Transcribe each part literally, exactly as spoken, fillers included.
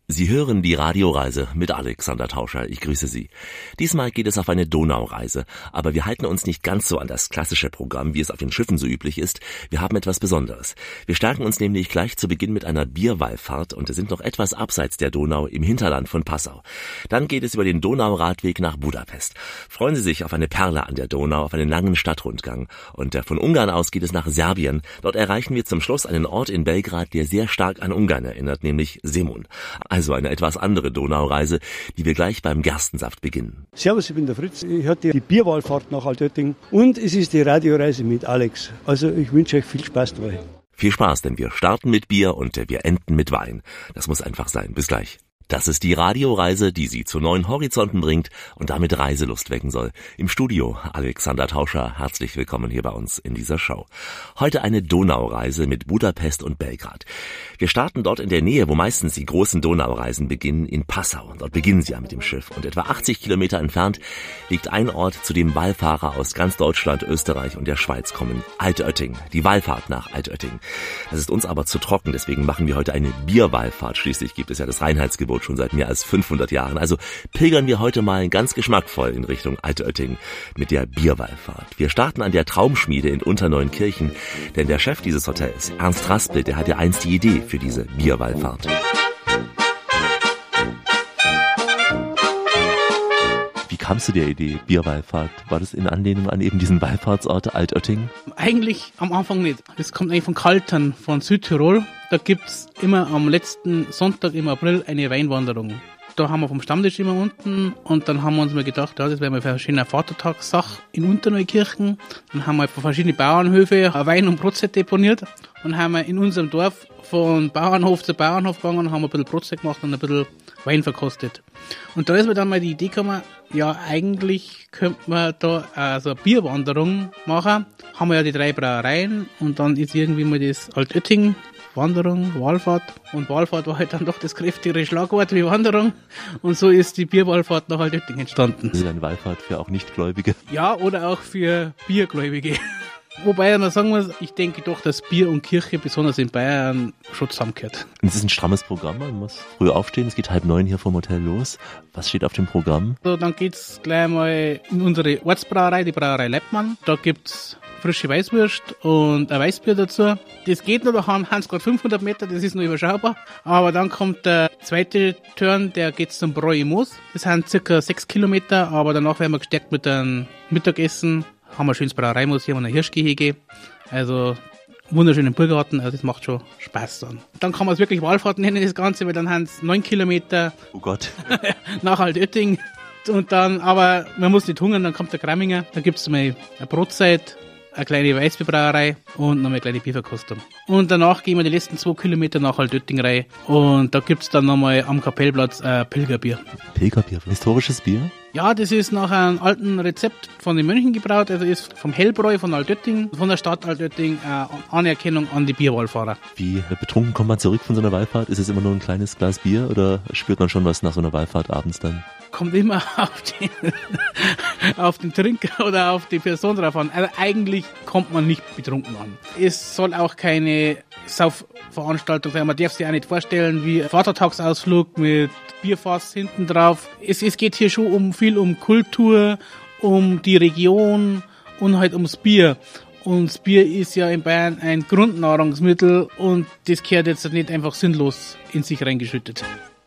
Sie hören die Radioreise mit Alexander Tauscher. Ich grüße Sie. Diesmal geht es auf eine Donaureise, aber wir halten uns nicht ganz so an das klassische Programm, wie es auf den Schiffen so üblich ist. Wir haben etwas Besonderes. Wir stärken uns nämlich gleich zu Beginn mit einer Bierwallfahrt und sind noch etwas abseits der Donau im Hinterland von Passau. Dann geht es über den Donauradweg nach Budapest. Freuen Sie sich auf eine Perle an der Donau, auf einen langen Stadtrundgang. Und von Ungarn aus geht es nach Serbien. Dort erreichen wir zum Schluss einen Ort in Belgrad, der sehr stark an Ungarn erinnert, nämlich Zemun. Also eine etwas andere Donaureise, die wir gleich beim Gerstensaft beginnen. Servus, ich bin der Fritz. Ich hatte die Bierwallfahrt nach Altötting und es ist die Radioreise mit Alex. Also ich wünsche euch viel Spaß dabei. Viel Spaß, denn wir starten mit Bier und wir enden mit Wein. Das muss einfach sein. Bis gleich. Das ist die Radioreise, die Sie zu neuen Horizonten bringt und damit Reiselust wecken soll. Im Studio Alexander Tauscher, herzlich willkommen hier bei uns in dieser Show. Heute eine Donaureise mit Budapest und Belgrad. Wir starten dort in der Nähe, wo meistens die großen Donaureisen beginnen, in Passau. Dort beginnen sie ja mit dem Schiff. Und etwa achtzig Kilometer entfernt liegt ein Ort, zu dem Wallfahrer aus ganz Deutschland, Österreich und der Schweiz kommen. Altötting, die Wallfahrt nach Altötting. Das ist uns aber zu trocken, deswegen machen wir heute eine Bierwallfahrt. Schließlich gibt es ja das Reinheitsgebot schon seit mehr als fünfhundert Jahren. Also pilgern wir heute mal ganz geschmackvoll in Richtung Altötting mit der Bierwallfahrt. Wir starten an der Traumschmiede in Unterneunkirchen, denn der Chef dieses Hotels, Ernst Raspel, der hatte einst die Idee für diese Bierwallfahrt. Wie kamst du der Idee, Bierwallfahrt? War das in Anlehnung an eben diesen Wallfahrtsort Altötting? Eigentlich am Anfang nicht. Das kommt eigentlich von Kaltern, von Südtirol. Da gibt's immer am letzten Sonntag im April eine Weinwanderung. Da haben wir vom Stammtisch immer unten und dann haben wir uns mal gedacht, ja, das wäre mal für eine schöne Vatertagssache in Unterneukirchen. Dann haben wir von verschiedenen Bauernhöfe Wein und Brotzeit deponiert und haben wir in unserem Dorf von Bauernhof zu Bauernhof gegangen und haben ein bisschen Brotzeit gemacht und ein bisschen Wein verkostet. Und da ist mir dann mal die Idee gekommen, ja, eigentlich könnte man da also eine Bierwanderung machen. Haben wir ja die drei Brauereien und dann ist irgendwie mal das Altötting, Wanderung, Wallfahrt. Und Wallfahrt war halt dann doch das kräftigere Schlagwort wie Wanderung. Und so ist die Bierwallfahrt nach Altötting entstanden. Das ist eine Wallfahrt für auch Nichtgläubige. Ja, oder auch für Biergläubige. Wobei man sagen muss, ich denke doch, dass Bier und Kirche, besonders in Bayern, schon zusammengehört. Es ist ein strammes Programm, man muss früh aufstehen, es geht halb neun hier vom Hotel los. Was steht auf dem Programm? So, dann geht's gleich mal in unsere Ortsbrauerei, die Brauerei Leppmann. Da gibt's frische Weißwurst und ein Weißbier dazu. Das geht nur, da haben es gerade fünfhundert Meter, das ist nur überschaubar. Aber dann kommt der zweite Turn, der geht zum Bräu im Moos. Das sind circa sechs Kilometer, aber danach werden wir gestärkt mit einem Mittagessen. Haben wir ein schönes Brauereimuseum und ein Hirschgehege. Also wunderschönen Burgarten, also das macht schon Spaß dann. Dann kann man es wirklich Wallfahrt nennen, das Ganze, weil dann haben es neun Kilometer oh Gott. nach Altötting. Und dann, aber man muss nicht hungern, dann kommt der Gramminger, dann gibt es mal eine Brotzeit, eine kleine Weißbierbrauerei und noch eine kleine Bierverkostung. Und danach gehen wir die letzten zwei Kilometer nach Altötting rein und da gibt es dann nochmal am Kapellplatz ein Pilgerbier. Pilgerbier, historisches Bier? Ja, das ist nach einem alten Rezept von den Mönchen gebraut, also ist vom Hellbräu von Altötting, von der Stadt Altötting, eine Anerkennung an die Bierwallfahrer. Wie betrunken kommt man zurück von so einer Wallfahrt? Ist es immer nur ein kleines Glas Bier oder spürt man schon was nach so einer Wallfahrt abends dann? Kommt immer auf den, auf den Trinker oder auf die Person drauf an. Also eigentlich kommt man nicht betrunken an. Es soll auch keine Saufveranstaltung sein. Man darf sich auch nicht vorstellen wie ein Vatertagsausflug mit Bierfass hinten drauf. Es, es geht hier schon um viel um Kultur, um die Region und halt ums Bier. Und das Bier ist ja in Bayern ein Grundnahrungsmittel und das gehört jetzt nicht einfach sinnlos in sich reingeschüttet.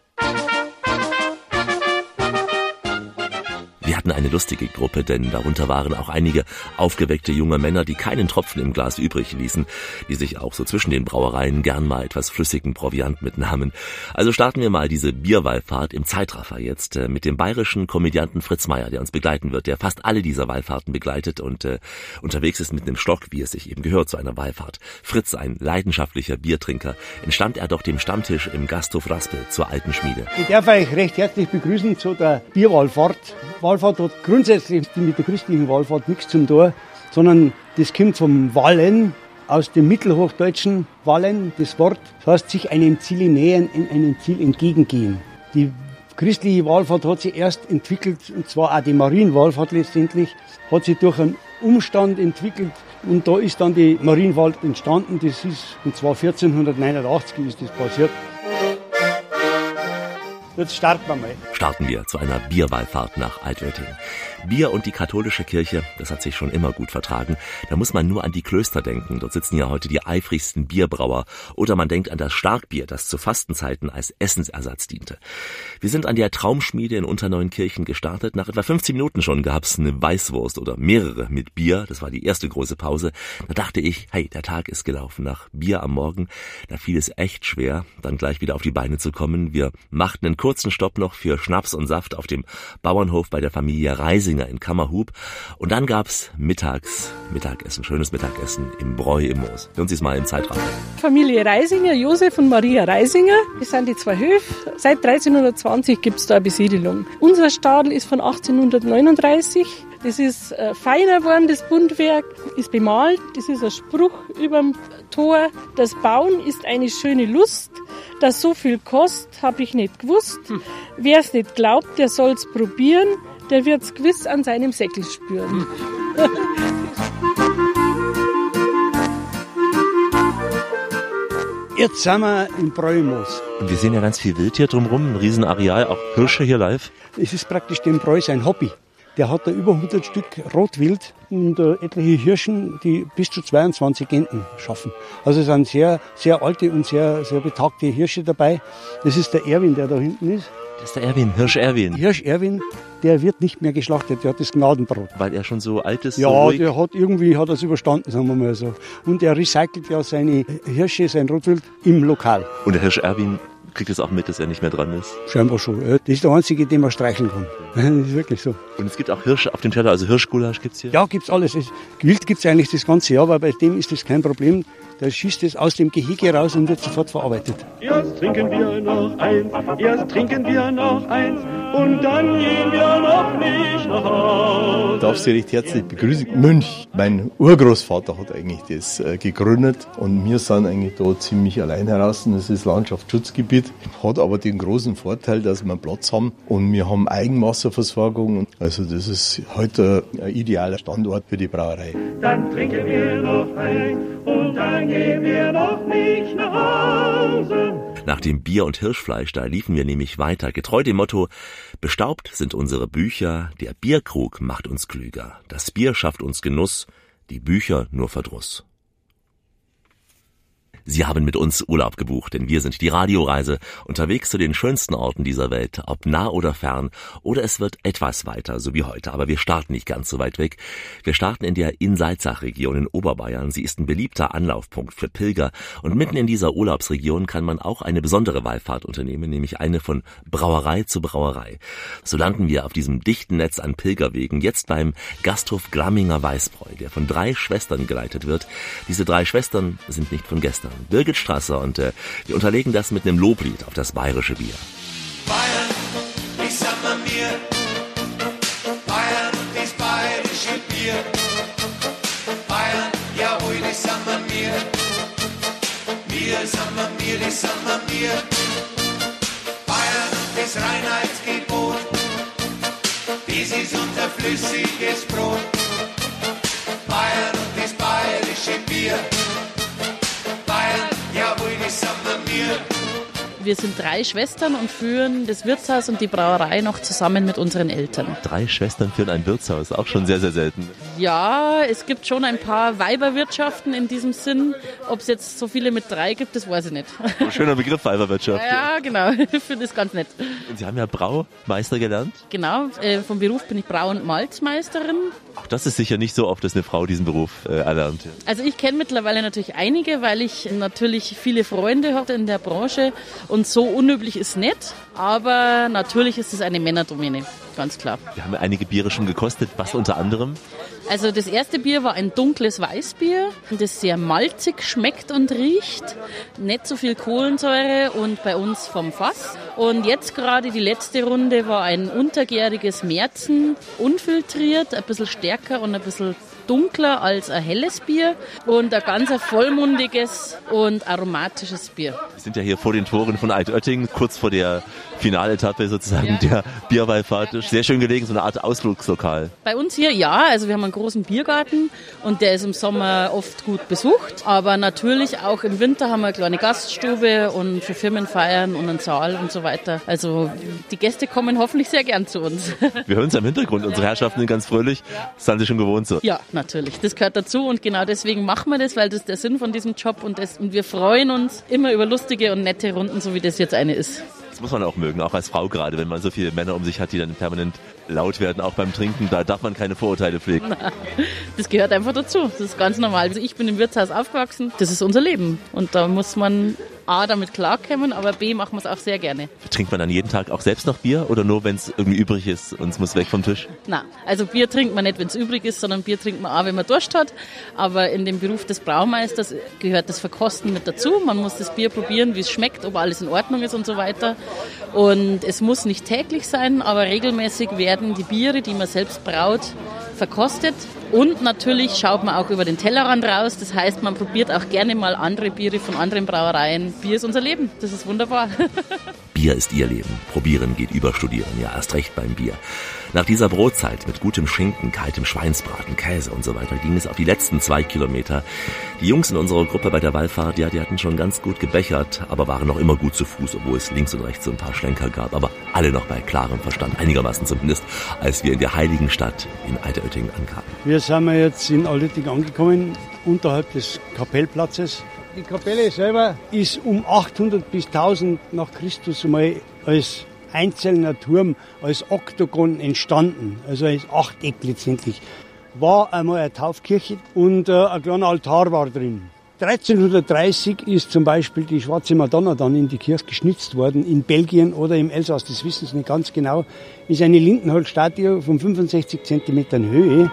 Wir hatten eine lustige Gruppe, denn darunter waren auch einige aufgeweckte junge Männer, die keinen Tropfen im Glas übrig ließen, die sich auch so zwischen den Brauereien gern mal etwas flüssigen Proviant mitnahmen. Also starten wir mal diese Bierwallfahrt im Zeitraffer jetzt äh, mit dem bayerischen Komödianten Fritz Meier, der uns begleiten wird, der fast alle dieser Wallfahrten begleitet und äh, unterwegs ist mit einem Stock, wie es sich eben gehört zu einer Wallfahrt. Fritz, ein leidenschaftlicher Biertrinker, entstammt er doch dem Stammtisch im Gasthof Raspel zur alten Schmiede. Ich darf euch recht herzlich begrüßen zu der Bierwallfahrt. Wallfahrt hat grundsätzlich mit der christlichen Wallfahrt nichts zum tun, sondern das kommt vom Wallen, aus dem mittelhochdeutschen Wallen, das Wort, das heißt sich einem Ziel nähern, in einem Ziel entgegengehen. Die christliche Wallfahrt hat sich erst entwickelt, und zwar auch die Marienwallfahrt letztendlich, hat sich durch einen Umstand entwickelt und da ist dann die Marienwallfahrt entstanden, das ist, und zwar vierzehnhundertneunundachtzig ist das passiert. Jetzt starten wir mal. Starten wir zu einer Bierwallfahrt nach Altötting. Bier und die katholische Kirche, das hat sich schon immer gut vertragen. Da muss man nur an die Klöster denken. Dort sitzen ja heute die eifrigsten Bierbrauer. Oder man denkt an das Starkbier, das zu Fastenzeiten als Essensersatz diente. Wir sind an der Traumschmiede in Unterneunkirchen gestartet. Nach etwa fünfzehn Minuten schon gab's eine Weißwurst oder mehrere mit Bier. Das war die erste große Pause. Da dachte ich, hey, der Tag ist gelaufen. Nach Bier am Morgen, da fiel es echt schwer, dann gleich wieder auf die Beine zu kommen. Wir machten einen kurzen Stopp noch für Schnaps und Saft auf dem Bauernhof bei der Familie Reisinger in Kammerhub. Und dann gab's mittags Mittagessen, schönes Mittagessen im Bräu im Moos. Hören Sie es mal im Zeitrahmen. Familie Reisinger, Josef und Maria Reisinger. Wir sind die zwei Höfe. Seit dreizehnhundertzwanzig gibt's da eine Besiedelung. Unser Stadel ist von achtzehnhundertneununddreißig. Das ist äh, feiner geworden, das Bundwerk ist bemalt. Das ist ein Spruch überm Tor. Das Bauen ist eine schöne Lust. Dass so viel kostet, habe ich nicht gewusst. Hm. Wer es nicht glaubt, der soll's probieren. Der wird's gewiss an seinem Säckel spüren. Hm. Jetzt sind wir im Bräumoos. Und wir sehen ja ganz viel Wild hier drumherum, ein Riesenareal, auch Hirsche hier live. Es ist praktisch dem Bräu sein Hobby. Der hat da über hundert Stück Rotwild und äh, etliche Hirschen, die bis zu zweiundzwanzig Enten schaffen. Also es sind sehr, sehr alte und sehr, sehr betagte Hirsche dabei. Das ist der Erwin, der da hinten ist. Das ist der Erwin, Hirsch Erwin. Hirsch Erwin, der wird nicht mehr geschlachtet, der hat das Gnadenbrot. Weil er schon so alt ist? Ja, so ruhig. der hat irgendwie hat das überstanden, sagen wir mal so. Und er recycelt ja seine Hirsche, sein Rotwild im Lokal. Und der Hirsch Erwin kriegt es auch mit, dass er nicht mehr dran ist? Scheinbar schon. Das ist der Einzige, den man streicheln kann. Das ist wirklich so. Und es gibt auch Hirsche auf dem Teller, also Hirschgulasch gibt's hier? Ja, gibt's alles. Wild gibt's eigentlich das ganze Jahr, aber bei dem ist das kein Problem. Da schießt es aus dem Gehege raus und wird sofort verarbeitet. Erst trinken wir noch eins, erst trinken wir noch eins und dann gehen wir noch nicht nach Hause. Ich darf Sie recht herzlich begrüßen. Münch, mein Urgroßvater hat eigentlich das äh, gegründet und wir sind eigentlich da ziemlich allein heraus. Das ist Landschaftsschutzgebiet, hat aber den großen Vorteil, dass wir Platz haben und wir haben Eigenwasserversorgung. Also das ist heute ein idealer Standort für die Brauerei. Dann trinken wir noch eins und dann gehen wir noch nicht nach Hause. Nach dem Bier und Hirschfleisch, da liefen wir nämlich weiter, getreu dem Motto: Bestaubt sind unsere Bücher, der Bierkrug macht uns klüger, das Bier schafft uns Genuss, die Bücher nur Verdruss. Sie haben mit uns Urlaub gebucht, denn wir sind die Radioreise, unterwegs zu den schönsten Orten dieser Welt, ob nah oder fern, oder es wird etwas weiter, so wie heute, aber wir starten nicht ganz so weit weg. Wir starten in der Inn-Salzach-Region in Oberbayern. Sie ist ein beliebter Anlaufpunkt für Pilger und mitten in dieser Urlaubsregion kann man auch eine besondere Wallfahrt unternehmen, nämlich eine von Brauerei zu Brauerei. So landen wir auf diesem dichten Netz an Pilgerwegen, jetzt beim Gasthof Gramminger Weißbräu, der von drei Schwestern geleitet wird. Diese drei Schwestern sind nicht von gestern. Birgit Strasser und äh, wir unterlegen das mit einem Loblied auf das bayerische Bier. Bayern, ich sag mal mir, Bayern, das bayerische Bier. Bayern, jawohl, das sag mal mir, wir sag mal mir, das sag mal mir. Bayern, das Reinheitsgebot, das ist unser flüssiges Brot. Bayern und das bayerische Bier. Wir sind drei Schwestern und führen das Wirtshaus und die Brauerei noch zusammen mit unseren Eltern. Drei Schwestern führen ein Wirtshaus, auch schon sehr, sehr selten. Ja, es gibt schon ein paar Weiberwirtschaften in diesem Sinn. Ob es jetzt so viele mit drei gibt, das weiß ich nicht. Schöner Begriff, Weiberwirtschaft. Ja, genau. Ich finde das ganz nett. Und Sie haben ja Braumeister gelernt? Genau, äh, vom Beruf bin ich Brau- und Malzmeisterin. Auch das ist sicher nicht so oft, dass eine Frau diesen Beruf äh, erlernt. Also ich kenne mittlerweile natürlich einige, weil ich natürlich viele Freunde habe in der Branche. Und so unüblich ist nicht, aber natürlich ist es eine Männerdomäne, ganz klar. Wir haben ja einige Biere schon gekostet, was unter anderem? Also das erste Bier war ein dunkles Weißbier, das sehr malzig schmeckt und riecht, nicht so viel Kohlensäure und bei uns vom Fass. Und jetzt gerade die letzte Runde war ein untergäriges Märzen, unfiltriert, ein bisschen stärker und ein bisschen dunkler als ein helles Bier und ein ganz vollmundiges und aromatisches Bier. Wir sind ja hier vor den Toren von Altötting, kurz vor der Finaletappe sozusagen ja. der Bierwallfahrt. Sehr schön gelegen, so eine Art Ausflugslokal. Bei uns hier ja, also wir haben einen großen Biergarten und der ist im Sommer oft gut besucht, aber natürlich auch im Winter haben wir eine kleine Gaststube und für Firmenfeiern und einen Saal und so weiter. Also die Gäste kommen hoffentlich sehr gern zu uns. Wir hören es im Hintergrund, unsere Herrschaften sind ganz fröhlich. Das sind sie schon gewohnt so. Ja, natürlich. Das gehört dazu und genau deswegen machen wir das, weil das ist der Sinn von diesem Job und, das, und wir freuen uns immer über lustige und nette Runden, so wie das jetzt eine ist. Das muss man auch mögen, auch als Frau gerade, wenn man so viele Männer um sich hat, die dann permanent laut werden, auch beim Trinken. Da darf man keine Vorurteile pflegen. Na, das gehört einfach dazu. Das ist ganz normal. Also ich bin im Wirtshaus aufgewachsen. Das ist unser Leben. Und da muss man A, damit klarkommen, aber B, machen wir es auch sehr gerne. Trinkt man dann jeden Tag auch selbst noch Bier oder nur, wenn es irgendwie übrig ist und es muss weg vom Tisch? Na, also Bier trinkt man nicht, wenn es übrig ist, sondern Bier trinkt man auch, wenn man Durst hat. Aber in dem Beruf des Braumeisters gehört das Verkosten mit dazu. Man muss das Bier probieren, wie es schmeckt, ob alles in Ordnung ist und so weiter. Und es muss nicht täglich sein, aber regelmäßig werden die Biere, die man selbst braut, verkostet. Und natürlich schaut man auch über den Tellerrand raus. Das heißt, man probiert auch gerne mal andere Biere von anderen Brauereien. Bier ist unser Leben. Das ist wunderbar. Bier ist ihr Leben. Probieren geht über Studieren. Ja, erst recht beim Bier. Nach dieser Brotzeit mit gutem Schinken, kaltem Schweinsbraten, Käse und so weiter ging es auf die letzten zwei Kilometer. Die Jungs in unserer Gruppe bei der Wallfahrt, ja, die hatten schon ganz gut gebechert, aber waren noch immer gut zu Fuß, obwohl es links und rechts so ein paar Schlenker gab. Aber alle noch bei klarem Verstand, einigermaßen zumindest, als wir in der heiligen Stadt in Altötting ankamen. Wir sind jetzt in Altötting angekommen, unterhalb des Kapellplatzes. Die Kapelle selber ist um achthundert bis tausend nach Christus einmal als einzelner Turm, als Oktogon entstanden, also als Achteck letztendlich. War einmal eine Taufkirche und äh, ein kleiner Altar war drin. dreizehnhundertdreißig ist zum Beispiel die Schwarze Madonna dann in die Kirche geschnitzt worden, in Belgien oder im Elsass, das wissen Sie nicht ganz genau. Ist eine Lindenholzstatue von fünfundsechzig Zentimetern Höhe.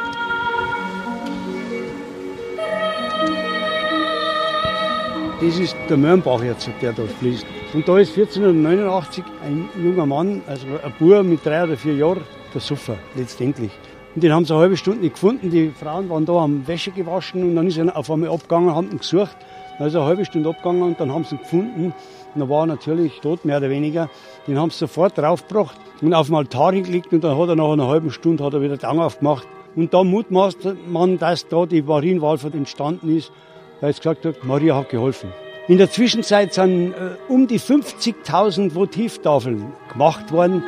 Das ist der Mörnbach jetzt, der dort fließt. Und da ist vierzehnhundertneunundachtzig ein junger Mann, also ein Bub mit drei oder vier Jahren, der Suffer letztendlich. Und den haben sie eine halbe Stunde nicht gefunden. Die Frauen waren da, haben Wäsche gewaschen und dann ist er auf einmal abgegangen, haben ihn gesucht. Dann ist er eine halbe Stunde abgegangen und dann haben sie ihn gefunden. Und er war natürlich tot, mehr oder weniger. Den haben sie sofort draufgebracht und auf den Altar hingelegt und dann hat er nach einer halben Stunde hat er wieder die Augen aufgemacht. Und da mutmaßt man, dass da die Marienwallfahrt entstanden ist, weil es gesagt hat, Maria hat geholfen. In der Zwischenzeit sind äh, um die fünfzigtausend Votivtafeln gemacht worden.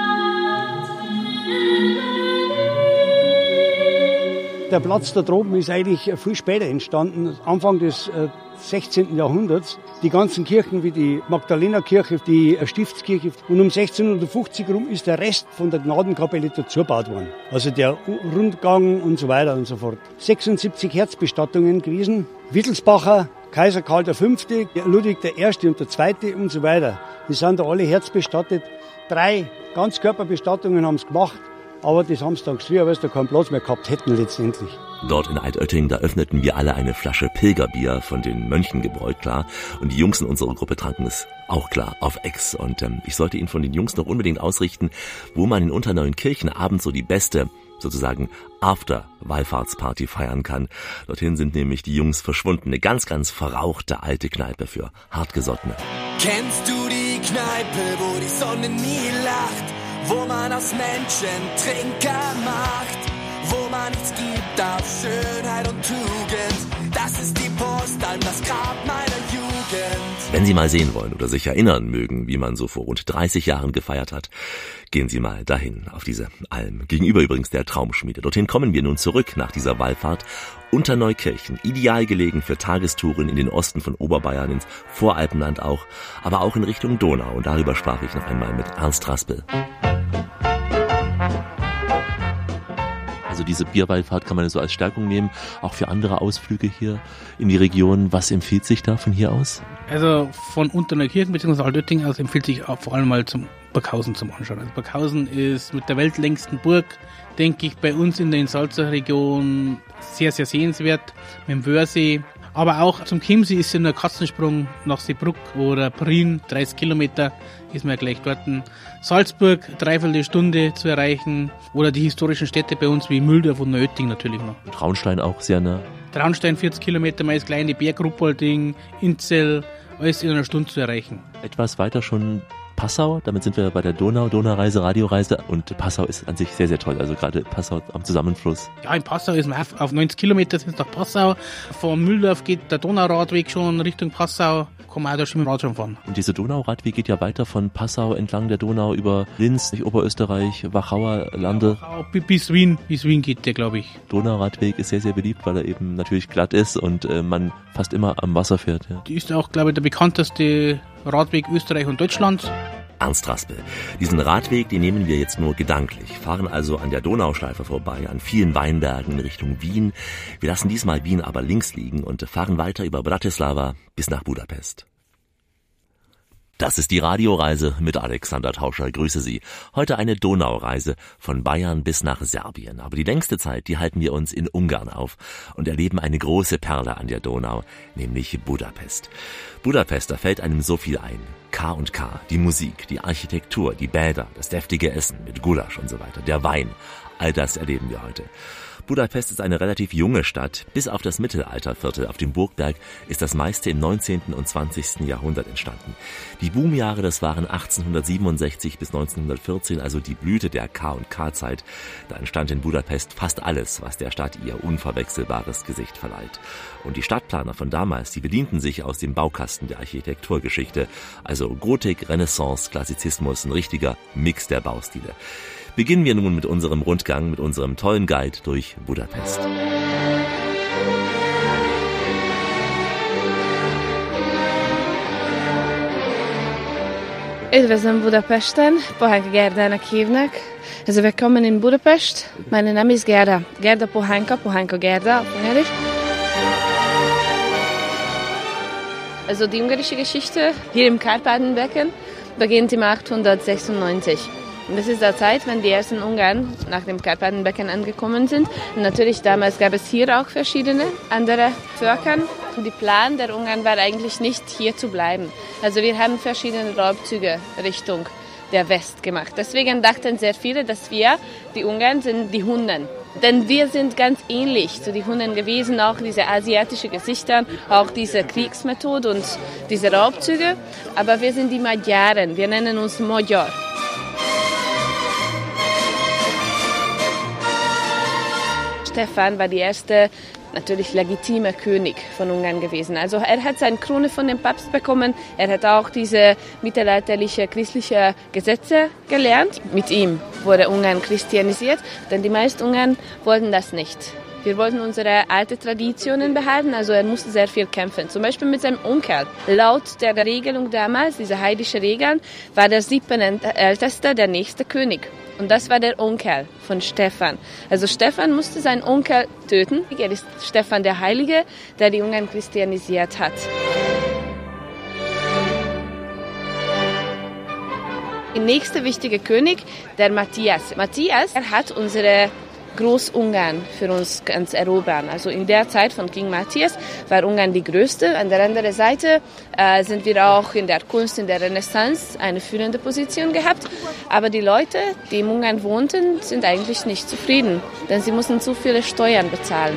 Der Platz da droben ist eigentlich viel später entstanden, Anfang des äh, sechzehnten Jahrhunderts. Die ganzen Kirchen wie die Magdalenerkirche, die äh, Stiftskirche. Und um sechzehnhundertfünfzig rum ist der Rest von der Gnadenkapelle dazu gebaut worden. Also der Rundgang und so weiter und so fort. sechsundsiebzig Herzbestattungen gewesen. Wittelsbacher, Kaiser Karl der Fünfte, Ludwig der Erste und der Zweite und so weiter. Die sind da alle herzbestattet. Drei Ganzkörperbestattungen haben sie gemacht. Aber das haben sie dann geschrieben, weil sie da keinen Platz mehr gehabt hätten letztendlich. Dort in Altötting, da öffneten wir alle eine Flasche Pilgerbier von den Mönchen gebräut, klar. Und die Jungs in unserer Gruppe tranken es auch klar auf Ex. Und ähm, ich sollte Ihnen von den Jungs noch unbedingt ausrichten, wo man in Unterneukirchen abends so die beste, sozusagen After-Wallfahrtsparty feiern kann. Dorthin sind nämlich die Jungs verschwunden. Eine ganz, ganz verrauchte alte Kneipe für Hartgesottene. Kennst du die Kneipe, wo die Sonne nie lacht? Wo man aus Menschen Trinker macht, wo man nichts gibt auf Schönheit und Tugend. Das ist die Post an das Grab meiner Jugend. Wenn Sie mal sehen wollen oder sich erinnern mögen, wie man so vor rund dreißig Jahren gefeiert hat, gehen Sie mal dahin, auf diese Alm. Gegenüber übrigens der Traumschmiede. Dorthin kommen wir nun zurück nach dieser Wallfahrt. Unterneukirchen, ideal gelegen für Tagestouren in den Osten von Oberbayern, ins Voralpenland auch, aber auch in Richtung Donau. Und darüber sprach ich noch einmal mit Ernst Raspel. Also diese Bierwallfahrt kann man so als Stärkung nehmen, auch für andere Ausflüge hier in die Region. Was empfiehlt sich da von hier aus? Also von Unterneukirchen bzw. Altötting aus empfiehlt sich auch vor allem mal zum Burghausen zum Anschauen. Also Burghausen ist mit der weltlängsten Burg, denke ich, bei uns in der Salzach Region sehr, sehr sehenswert. Mit dem Wöhrsee Aber auch zum Chiemsee ist ja nur ein Katzensprung nach Seebrugg oder Prien, dreißig Kilometer, ist man ja gleich dort. Salzburg, dreiviertel Stunde zu erreichen. Oder die historischen Städte bei uns wie Mühldorf und Neuötting natürlich noch. Traunstein auch sehr nah. Traunstein vierzig Kilometer, meist kleine Berg, Ruppolding, Inzell, alles in einer Stunde zu erreichen. Etwas weiter schon Passau, damit sind wir bei der Donau, Donaureise, Radioreise und Passau ist an sich sehr, sehr toll, also gerade Passau am Zusammenfluss. Ja, in Passau ist man auf, auf neunzig Kilometer sind nach Passau. Von Mühldorf geht der Donauradweg schon Richtung Passau, kann man auch da schon mit dem Rad schon fahren. Und diese Donauradweg geht ja weiter von Passau entlang der Donau über Linz, durch Oberösterreich, Wachauer Lande. Wachau, bis Wien, bis Wien geht der, glaube ich. Donauradweg ist sehr, sehr beliebt, weil er eben natürlich glatt ist und äh, man fast immer am Wasser fährt. Ja. Die ist auch, glaube ich, der bekannteste Radweg Österreich und Deutschlands. Ernst Raspel. Diesen Radweg, den nehmen wir jetzt nur gedanklich, fahren also an der Donauschleife vorbei, an vielen Weinbergen in Richtung Wien. Wir lassen diesmal Wien aber links liegen und fahren weiter über Bratislava bis nach Budapest. Das ist die Radioreise mit Alexander Tauscher. Grüße Sie. Heute eine Donaureise von Bayern bis nach Serbien. Aber die längste Zeit, die halten wir uns in Ungarn auf und erleben eine große Perle an der Donau, nämlich Budapest. Budapest, da fällt einem so viel ein. K und K, die Musik, die Architektur, die Bäder, das deftige Essen mit Gulasch und so weiter, der Wein. All das erleben wir heute. Budapest ist eine relativ junge Stadt. Bis auf das Mittelalterviertel auf dem Burgberg ist das meiste im neunzehnten und zwanzigsten Jahrhundert entstanden. Die Boomjahre, das waren achtzehnhundertsiebenundsechzig bis neunzehnhundertvierzehn, also die Blüte der K und K-Zeit. Da entstand in Budapest fast alles, was der Stadt ihr unverwechselbares Gesicht verleiht. Und die Stadtplaner von damals, die bedienten sich aus dem Baukasten der Architekturgeschichte. Also Gotik, Renaissance, Klassizismus, ein richtiger Mix der Baustile. Beginnen wir nun mit unserem Rundgang, mit unserem tollen Guide durch Budapest. Üdvözlöm Budapesten, Pohánka Gerdának hívnak. Also willkommen in Budapest. Mein Name ist Gerda. Gerda Pohánka, Pohánka Gerda auf Ungarisch. Also die ungarische Geschichte hier im Karpatenbecken beginnt im achthundertsechsundneunzig. Und das ist der Zeit, wenn die ersten Ungarn nach dem Karpatenbecken angekommen sind. Und natürlich damals gab es hier auch verschiedene andere Völker. Und der Plan der Ungarn war eigentlich nicht hier zu bleiben. Also wir haben verschiedene Raubzüge Richtung der West gemacht. Deswegen dachten sehr viele, dass wir, die Ungarn, sind die Hunnen. Denn wir sind ganz ähnlich zu den Hunnen gewesen, auch diese asiatischen Gesichter, auch diese Kriegsmethode und diese Raubzüge. Aber wir sind die Magyaren, wir nennen uns Magyar. Stefan war der erste, natürlich legitime König von Ungarn gewesen. Also er hat seine Krone von dem Papst bekommen. Er hat auch diese mittelalterliche christliche Gesetze gelernt. Mit ihm wurde Ungarn christianisiert, denn die meisten Ungarn wollten das nicht. Wir wollten unsere alten Traditionen behalten, also er musste sehr viel kämpfen. Zum Beispiel mit seinem Onkel. Laut der Regelung damals, diese heidnische Regeln, war der siebtälteste der nächste König. Und das war der Onkel von Stefan. Also Stefan musste seinen Onkel töten. Er ist Stefan der Heilige, der die Ungarn christianisiert hat. Der nächste wichtige König, der Matthias. Matthias, er hat unsere Großungarn für uns ganz erobern. Also in der Zeit von King Matthias war Ungarn die größte. An der anderen Seite äh, sind wir auch in der Kunst, in der Renaissance eine führende Position gehabt. Aber die Leute, die in Ungarn wohnten, sind eigentlich nicht zufrieden, denn sie mussten zu viele Steuern bezahlen.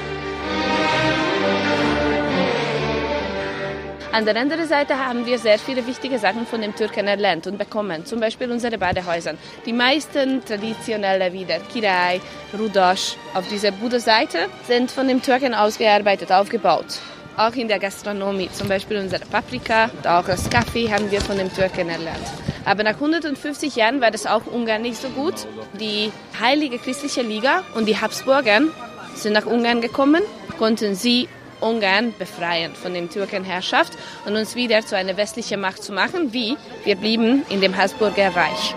An der anderen Seite haben wir sehr viele wichtige Sachen von den Türken erlernt und bekommen. Zum Beispiel unsere Badehäuser. Die meisten traditionelle wie der Király, Rudas auf dieser Buda-Seite sind von den Türken ausgearbeitet, aufgebaut. Auch in der Gastronomie, zum Beispiel unsere Paprika und auch das Kaffee haben wir von den Türken erlernt. Aber nach hundertfünfzig Jahren war das auch Ungarn nicht so gut. Die Heilige Christliche Liga und die Habsburger sind nach Ungarn gekommen, konnten sie Ungarn befreien von der Türkenherrschaft und uns wieder zu einer westlichen Macht zu machen, wie wir blieben in dem Habsburger Reich.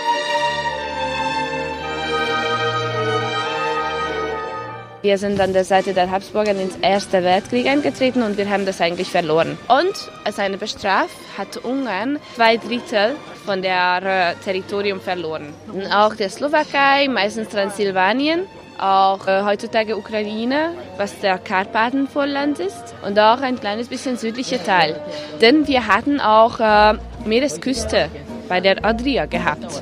Wir sind an der Seite der Habsburger ins Erste Weltkrieg eingetreten und wir haben das eigentlich verloren. Und als eine Bestrafung hat Ungarn zwei Drittel von der äh, Territorium verloren. Und auch der Slowakei, meistens Transsilvanien, auch äh, heutzutage Ukraine, was der Karpatenvorland ist, und auch ein kleines bisschen südlicher Teil. Denn wir hatten auch äh, Meeresküste bei der Adria gehabt.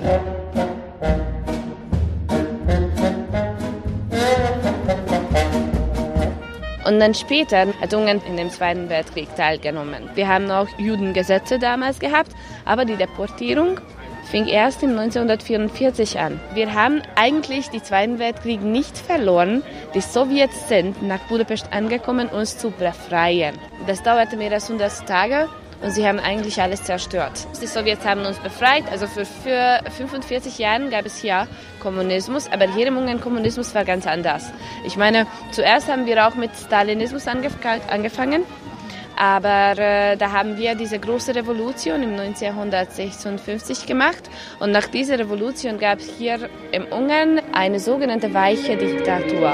Und dann später hat Ungarn in dem Zweiten Weltkrieg teilgenommen. Wir haben auch Judengesetze damals gehabt, aber die Deportierung fing erst im neunzehnhundertvierundvierzig an. Wir haben eigentlich den Zweiten Weltkrieg nicht verloren. Die Sowjets sind nach Budapest angekommen, uns zu befreien. Das dauerte mehr als hundert Tage. Und sie haben eigentlich alles zerstört. Die Sowjets haben uns befreit. Also für, für fünfundvierzig Jahre gab es hier Kommunismus, aber hier im Ungarn Kommunismus war ganz anders. Ich meine, zuerst haben wir auch mit Stalinismus angef- angefangen, aber äh, da haben wir diese große Revolution im neunzehnhundertsechsundfünfzig gemacht. Und nach dieser Revolution gab es hier im Ungarn eine sogenannte weiche Diktatur.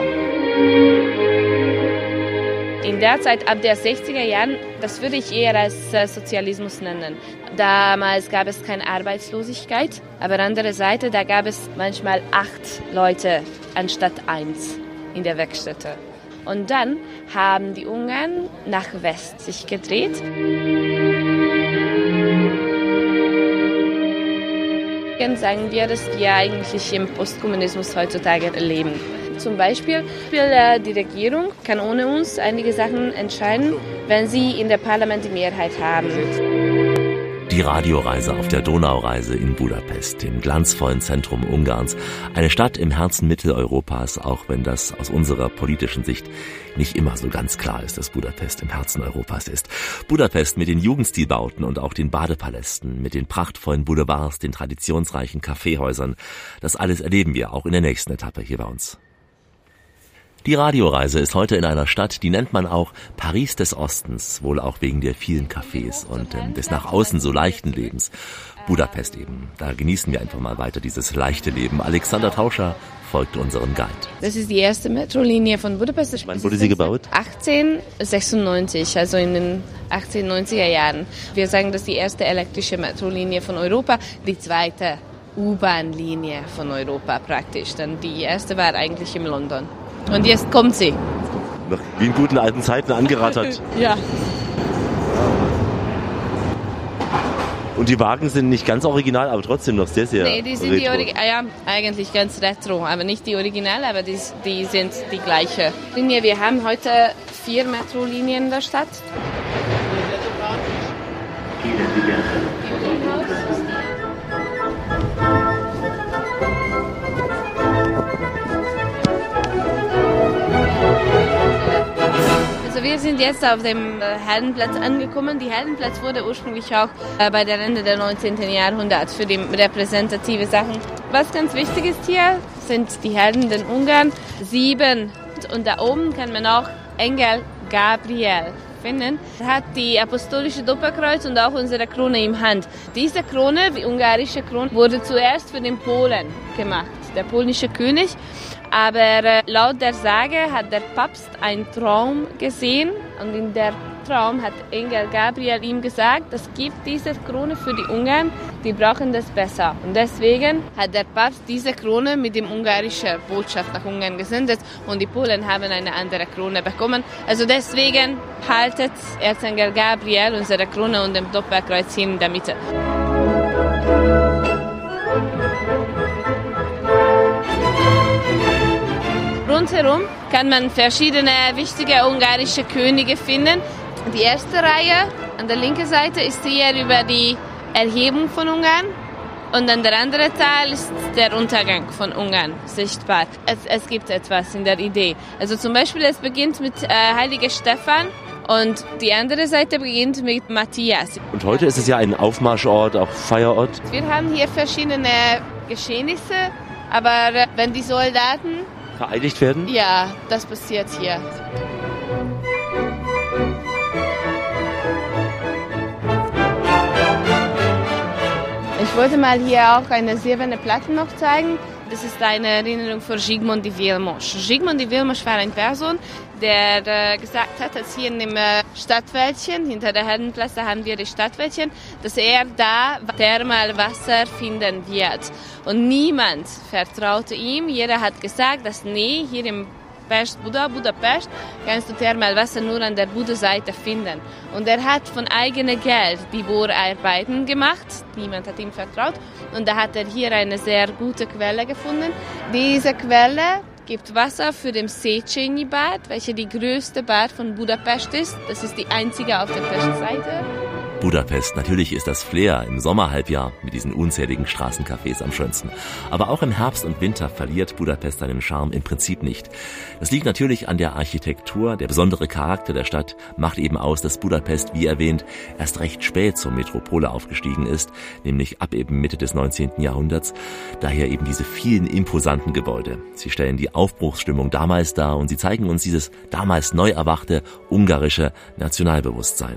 In der Zeit, ab der sechziger Jahren, das würde ich eher als äh, Sozialismus nennen. Damals gab es keine Arbeitslosigkeit, aber andere Seite, da gab es manchmal acht Leute anstatt eins in der Werkstätte. Und dann haben die Ungarn nach West sich gedreht. Dann sagen wir, dass wir eigentlich im Postkommunismus heutzutage leben. Zum Beispiel, die Regierung kann ohne uns einige Sachen entscheiden, wenn sie in der Parlament die Mehrheit haben. Die Radioreise auf der Donaureise in Budapest, dem glanzvollen Zentrum Ungarns. Eine Stadt im Herzen Mitteleuropas, auch wenn das aus unserer politischen Sicht nicht immer so ganz klar ist, dass Budapest im Herzen Europas ist. Budapest mit den Jugendstilbauten und auch den Badepalästen, mit den prachtvollen Boulevards, den traditionsreichen Kaffeehäusern. Das alles erleben wir auch in der nächsten Etappe hier bei uns. Die Radioreise ist heute in einer Stadt, die nennt man auch Paris des Ostens, wohl auch wegen der vielen Cafés und ähm, des nach außen so leichten Lebens. Budapest eben, da genießen wir einfach mal weiter dieses leichte Leben. Alexander Tauscher folgt unserem Guide. Das ist die erste Metrolinie von Budapest. Wann wurde sie gebaut? achtzehnhundertsechsundneunzig, also in den achtzehnhundertneunziger Jahren. Wir sagen, das ist die erste elektrische Metrolinie von Europa, die zweite U-Bahn-Linie von Europa praktisch. Denn die erste war eigentlich in London. Und jetzt kommt sie. Noch wie in guten alten Zeiten angerattert. Ja. Und die Wagen sind nicht ganz original, aber trotzdem noch sehr, sehr Nee, die sind retro. die Orig- ja, eigentlich ganz retro, aber nicht die Original, aber die, die sind die gleiche Linie. Wir haben heute vier Metrolinien in der Stadt. Also wir sind jetzt auf dem Heldenplatz angekommen. Die Heldenplatz wurde ursprünglich auch bei der Ende des neunzehnten Jahrhunderts für die repräsentative Sachen. Was ganz wichtig ist hier, sind die Helden in Ungarn. Sieben. Und da oben kann man auch Engel Gabriel finden. Er hat die apostolische Doppelkreuz und auch unsere Krone im Hand. Diese Krone, die ungarische Krone, wurde zuerst für den Polen gemacht, der polnische König. Aber äh, laut der Sage hat der Papst einen Traum gesehen und in der Traum hat Engel Gabriel ihm gesagt, es gibt diese Krone für die Ungarn, die brauchen das besser. Und deswegen hat der Papst diese Krone mit dem ungarischen Botschaft nach Ungarn gesendet und die Polen haben eine andere Krone bekommen. Also deswegen haltet Erzengel Gabriel unsere Krone und dem Doppelkreuz hier in der Mitte. Rundherum kann man verschiedene wichtige ungarische Könige finden. Die erste Reihe an der linken Seite ist hier über die Erhebung von Ungarn und dann der andere Teil ist der Untergang von Ungarn sichtbar. Es, es gibt etwas in der Idee. Also zum Beispiel, es beginnt mit äh, Heiliger Stephan und die andere Seite beginnt mit Matthias. Und heute ist es ja ein Aufmarschort, auch Feierort. Wir haben hier verschiedene Geschehnisse, aber äh, wenn die Soldaten vereidigt werden? Ja, das passiert hier. Ich wollte mal hier auch eine silberne Platte noch zeigen. Das ist eine Erinnerung für Zsigmond de Vilmos. Zsigmond de Vilmos war eine Person, der äh, gesagt hat, dass hier in dem äh, Stadtwäldchen, hinter der Herrenplatz, da haben wir die Stadtwäldchen, dass er da Thermalwasser finden wird. Und niemand vertraute ihm. Jeder hat gesagt, dass nee, hier im Pest, Buda, Budapest, kannst du Thermalwasser nur an der Buda-Seite finden. Und er hat von eigenem Geld die Bohrarbeiten gemacht. Niemand hat ihm vertraut. Und da hat er hier eine sehr gute Quelle gefunden. Diese Quelle gibt Wasser für den Széchenyi-Bad, welche die größte Bad von Budapest ist. Das ist die einzige auf der Pestseite. Budapest, natürlich ist das Flair im Sommerhalbjahr mit diesen unzähligen Straßencafés am schönsten. Aber auch im Herbst und Winter verliert Budapest seinen Charme im Prinzip nicht. Das liegt natürlich an der Architektur. Der besondere Charakter der Stadt macht eben aus, dass Budapest, wie erwähnt, erst recht spät zur Metropole aufgestiegen ist, nämlich ab eben Mitte des neunzehnten Jahrhunderts. Daher eben diese vielen imposanten Gebäude. Sie stellen die Aufbruchsstimmung damals dar und sie zeigen uns dieses damals neu erwachte ungarische Nationalbewusstsein.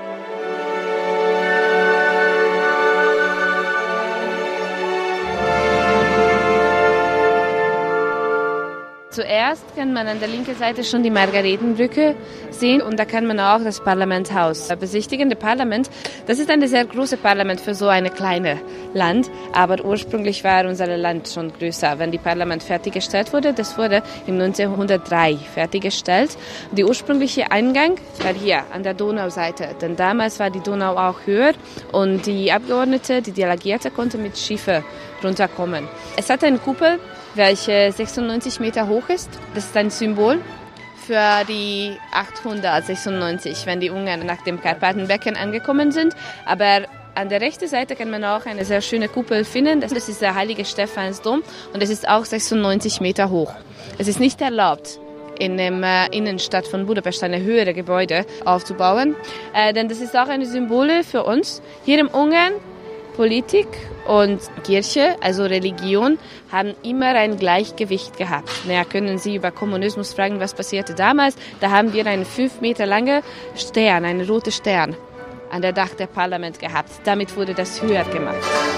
Zuerst kann man an der linken Seite schon die Margaretenbrücke sehen und da kann man auch das Parlamentshaus besichtigen. Das Parlament, das ist ein sehr großes Parlament für so ein kleines Land, aber ursprünglich war unser Land schon größer. Wenn die Parlament fertiggestellt wurde, das wurde im neunzehnhundertdrei fertiggestellt. Der ursprüngliche Eingang war hier an der Donauseite, denn damals war die Donau auch höher und die Abgeordnete, die Delegierte, konnten mit Schiffen runterkommen. Es hat eine Kuppel, welche sechsundneunzig Meter hoch ist. Das ist ein Symbol für die achthundertsechsundneunzig, wenn die Ungarn nach dem Karpatenbecken angekommen sind. Aber an der rechten Seite kann man auch eine sehr schöne Kuppel finden. Das ist der heilige Stephansdom und es ist auch sechsundneunzig Meter hoch. Es ist nicht erlaubt, in der Innenstadt von Budapest eine höhere Gebäude aufzubauen, äh, denn das ist auch eine Symbol für uns. Hier im Ungarn, Politik und Kirche, also Religion, haben immer ein Gleichgewicht gehabt. Naja, können Sie über Kommunismus fragen, was passierte damals? Da haben wir einen fünf Meter langen Stern, einen roten Stern an der Dach der Parlament gehabt. Damit wurde das höher gemacht.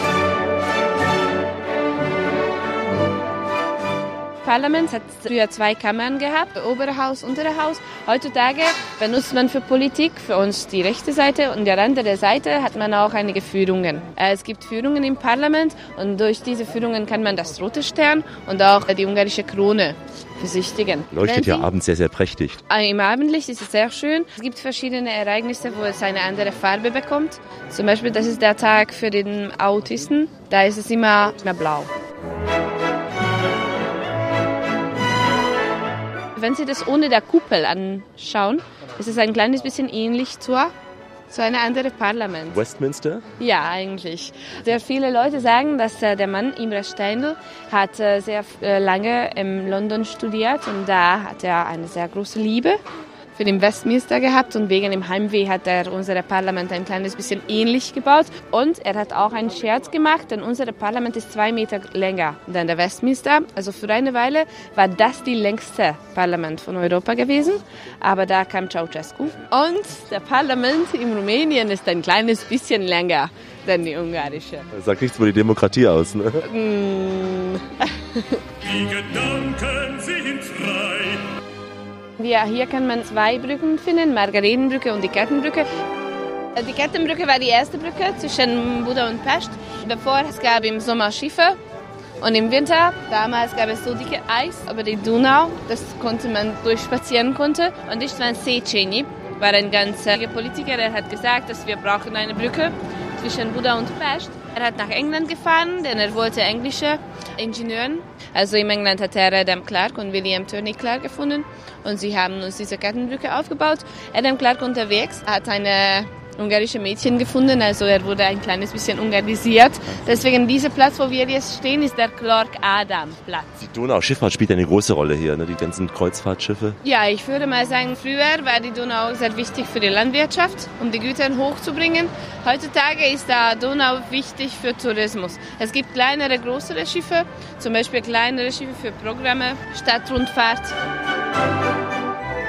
Das Parlament hat früher zwei Kammern gehabt, obere Haus, untere Haus. Heutzutage benutzt man für Politik, für uns die rechte Seite und der andere Seite hat man auch einige Führungen. Es gibt Führungen im Parlament und durch diese Führungen kann man das rote Stern und auch die ungarische Krone besichtigen. Leuchtet ja abends sehr, sehr prächtig. Im Abendlicht ist es sehr schön. Es gibt verschiedene Ereignisse, wo es eine andere Farbe bekommt. Zum Beispiel, das ist der Tag für den Autisten. Da ist es immer, immer blau. Wenn Sie das ohne der Kuppel anschauen, ist es ein kleines bisschen ähnlich zur, zu einem anderen Parlament. Westminster? Ja, eigentlich. Sehr viele Leute sagen, dass äh, der Mann, Imre Steindl, hat äh, sehr äh, lange in London studiert und da hat er eine sehr große Liebe für den Westminster gehabt und wegen dem Heimweh hat er unser Parlament ein kleines bisschen ähnlich gebaut und er hat auch einen Scherz gemacht, denn unser Parlament ist zwei Meter länger als der Westminster. Also für eine Weile war das die längste Parlament von Europa gewesen, aber da kam Ceausescu und der Parlament in Rumänien ist ein kleines bisschen länger als die ungarische. Das sagt nichts über die Demokratie aus, ne? Mm. Die Gedanken sind frei. Ja, hier kann man zwei Brücken finden, Margaretenbrücke und die Kettenbrücke. Die Kettenbrücke war die erste Brücke zwischen Buda und Pest. Bevor es gab im Sommer Schiffe und im Winter, damals gab es so dicke Eis über die Donau, das konnte man durchspazieren konnte. Und István Széchenyi war ein ganz äh, Politiker, der hat gesagt, dass wir brauchen eine Brücke zwischen Buda und Pest. Er hat nach England gefahren, denn er wollte englische Ingenieuren. Also in England hat er Adam Clark und William Turney Clark gefunden und sie haben uns diese Kettenbrücke aufgebaut. Adam Clark unterwegs hat eine ungarische Mädchen gefunden, also er wurde ein kleines bisschen ungarisiert. Deswegen dieser Platz, wo wir jetzt stehen, ist der Clark-Adam-Platz. Die Donauschifffahrt spielt eine große Rolle hier, ne? Die ganzen Kreuzfahrtschiffe. Ja, ich würde mal sagen, früher war die Donau sehr wichtig für die Landwirtschaft, um die Güter hochzubringen. Heutzutage ist die Donau wichtig für Tourismus. Es gibt kleinere, größere Schiffe, zum Beispiel kleinere Schiffe für Programme, Stadtrundfahrt.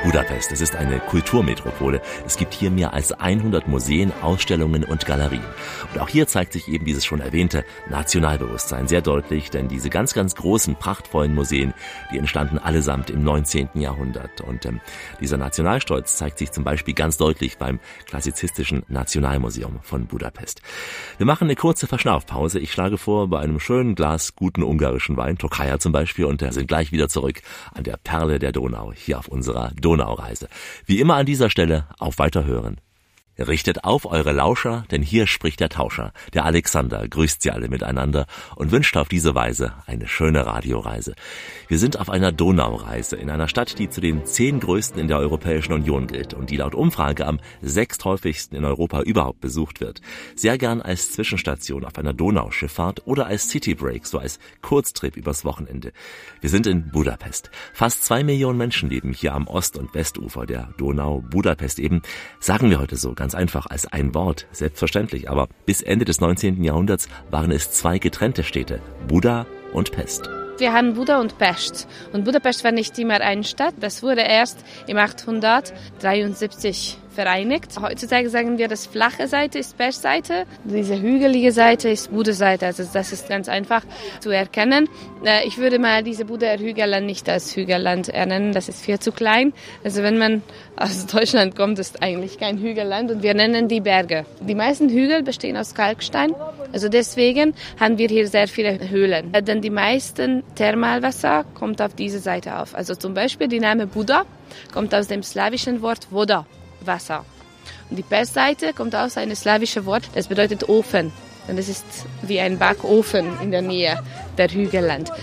Budapest, es ist eine Kulturmetropole. Es gibt hier mehr als hundert Museen, Ausstellungen und Galerien. Und auch hier zeigt sich eben dieses schon erwähnte Nationalbewusstsein sehr deutlich, denn diese ganz, ganz großen, prachtvollen Museen, die entstanden allesamt im neunzehnten Jahrhundert. Und ähm, dieser Nationalstolz zeigt sich zum Beispiel ganz deutlich beim Klassizistischen Nationalmuseum von Budapest. Wir machen eine kurze Verschnaufpause. Ich schlage vor, bei einem schönen Glas guten ungarischen Wein, Tokaja zum Beispiel, und wir sind gleich wieder zurück an der Perle der Donau, hier auf unserer Donaureise. Wie immer an dieser Stelle auf Weiterhören. Richtet auf eure Lauscher, denn hier spricht der Tauscher. Der Alexander grüßt sie alle miteinander und wünscht auf diese Weise eine schöne Radioreise. Wir sind auf einer Donaureise in einer Stadt, die zu den zehn größten in der Europäischen Union gilt und die laut Umfrage am sechsthäufigsten in Europa überhaupt besucht wird. Sehr gern als Zwischenstation auf einer Donauschifffahrt oder als Citybreak, so als Kurztrip übers Wochenende. Wir sind in Budapest. Fast zwei Millionen Menschen leben hier am Ost- und Westufer der Donau. Budapest eben, sagen wir heute so, ganz einfach als ein Wort, selbstverständlich. Aber bis Ende des neunzehnten Jahrhunderts waren es zwei getrennte Städte, Buda und Pest. Wir haben Buda und Pest. Und Budapest war nicht immer eine Stadt. Das wurde erst im achtzehnhundertdreiundsiebzig vereinigt. Heutzutage sagen wir, dass flache Seite ist Pest-Seite, diese hügelige Seite ist Buda-Seite. Also das ist ganz einfach zu erkennen. Ich würde mal diese Budaer Hügelland nicht als Hügelland ernennen, das ist viel zu klein. Also wenn man aus Deutschland kommt, ist eigentlich kein Hügelland und wir nennen die Berge. Die meisten Hügel bestehen aus Kalkstein, also deswegen haben wir hier sehr viele Höhlen. Denn die meisten Thermalwasser kommt auf diese Seite auf. Also zum Beispiel der Name Buda kommt aus dem slawischen Wort Voda, Wasser. Und die Pestseite kommt aus einem slawischen Wort, das bedeutet Ofen. Und es ist wie ein Backofen in der Nähe der Hügelland.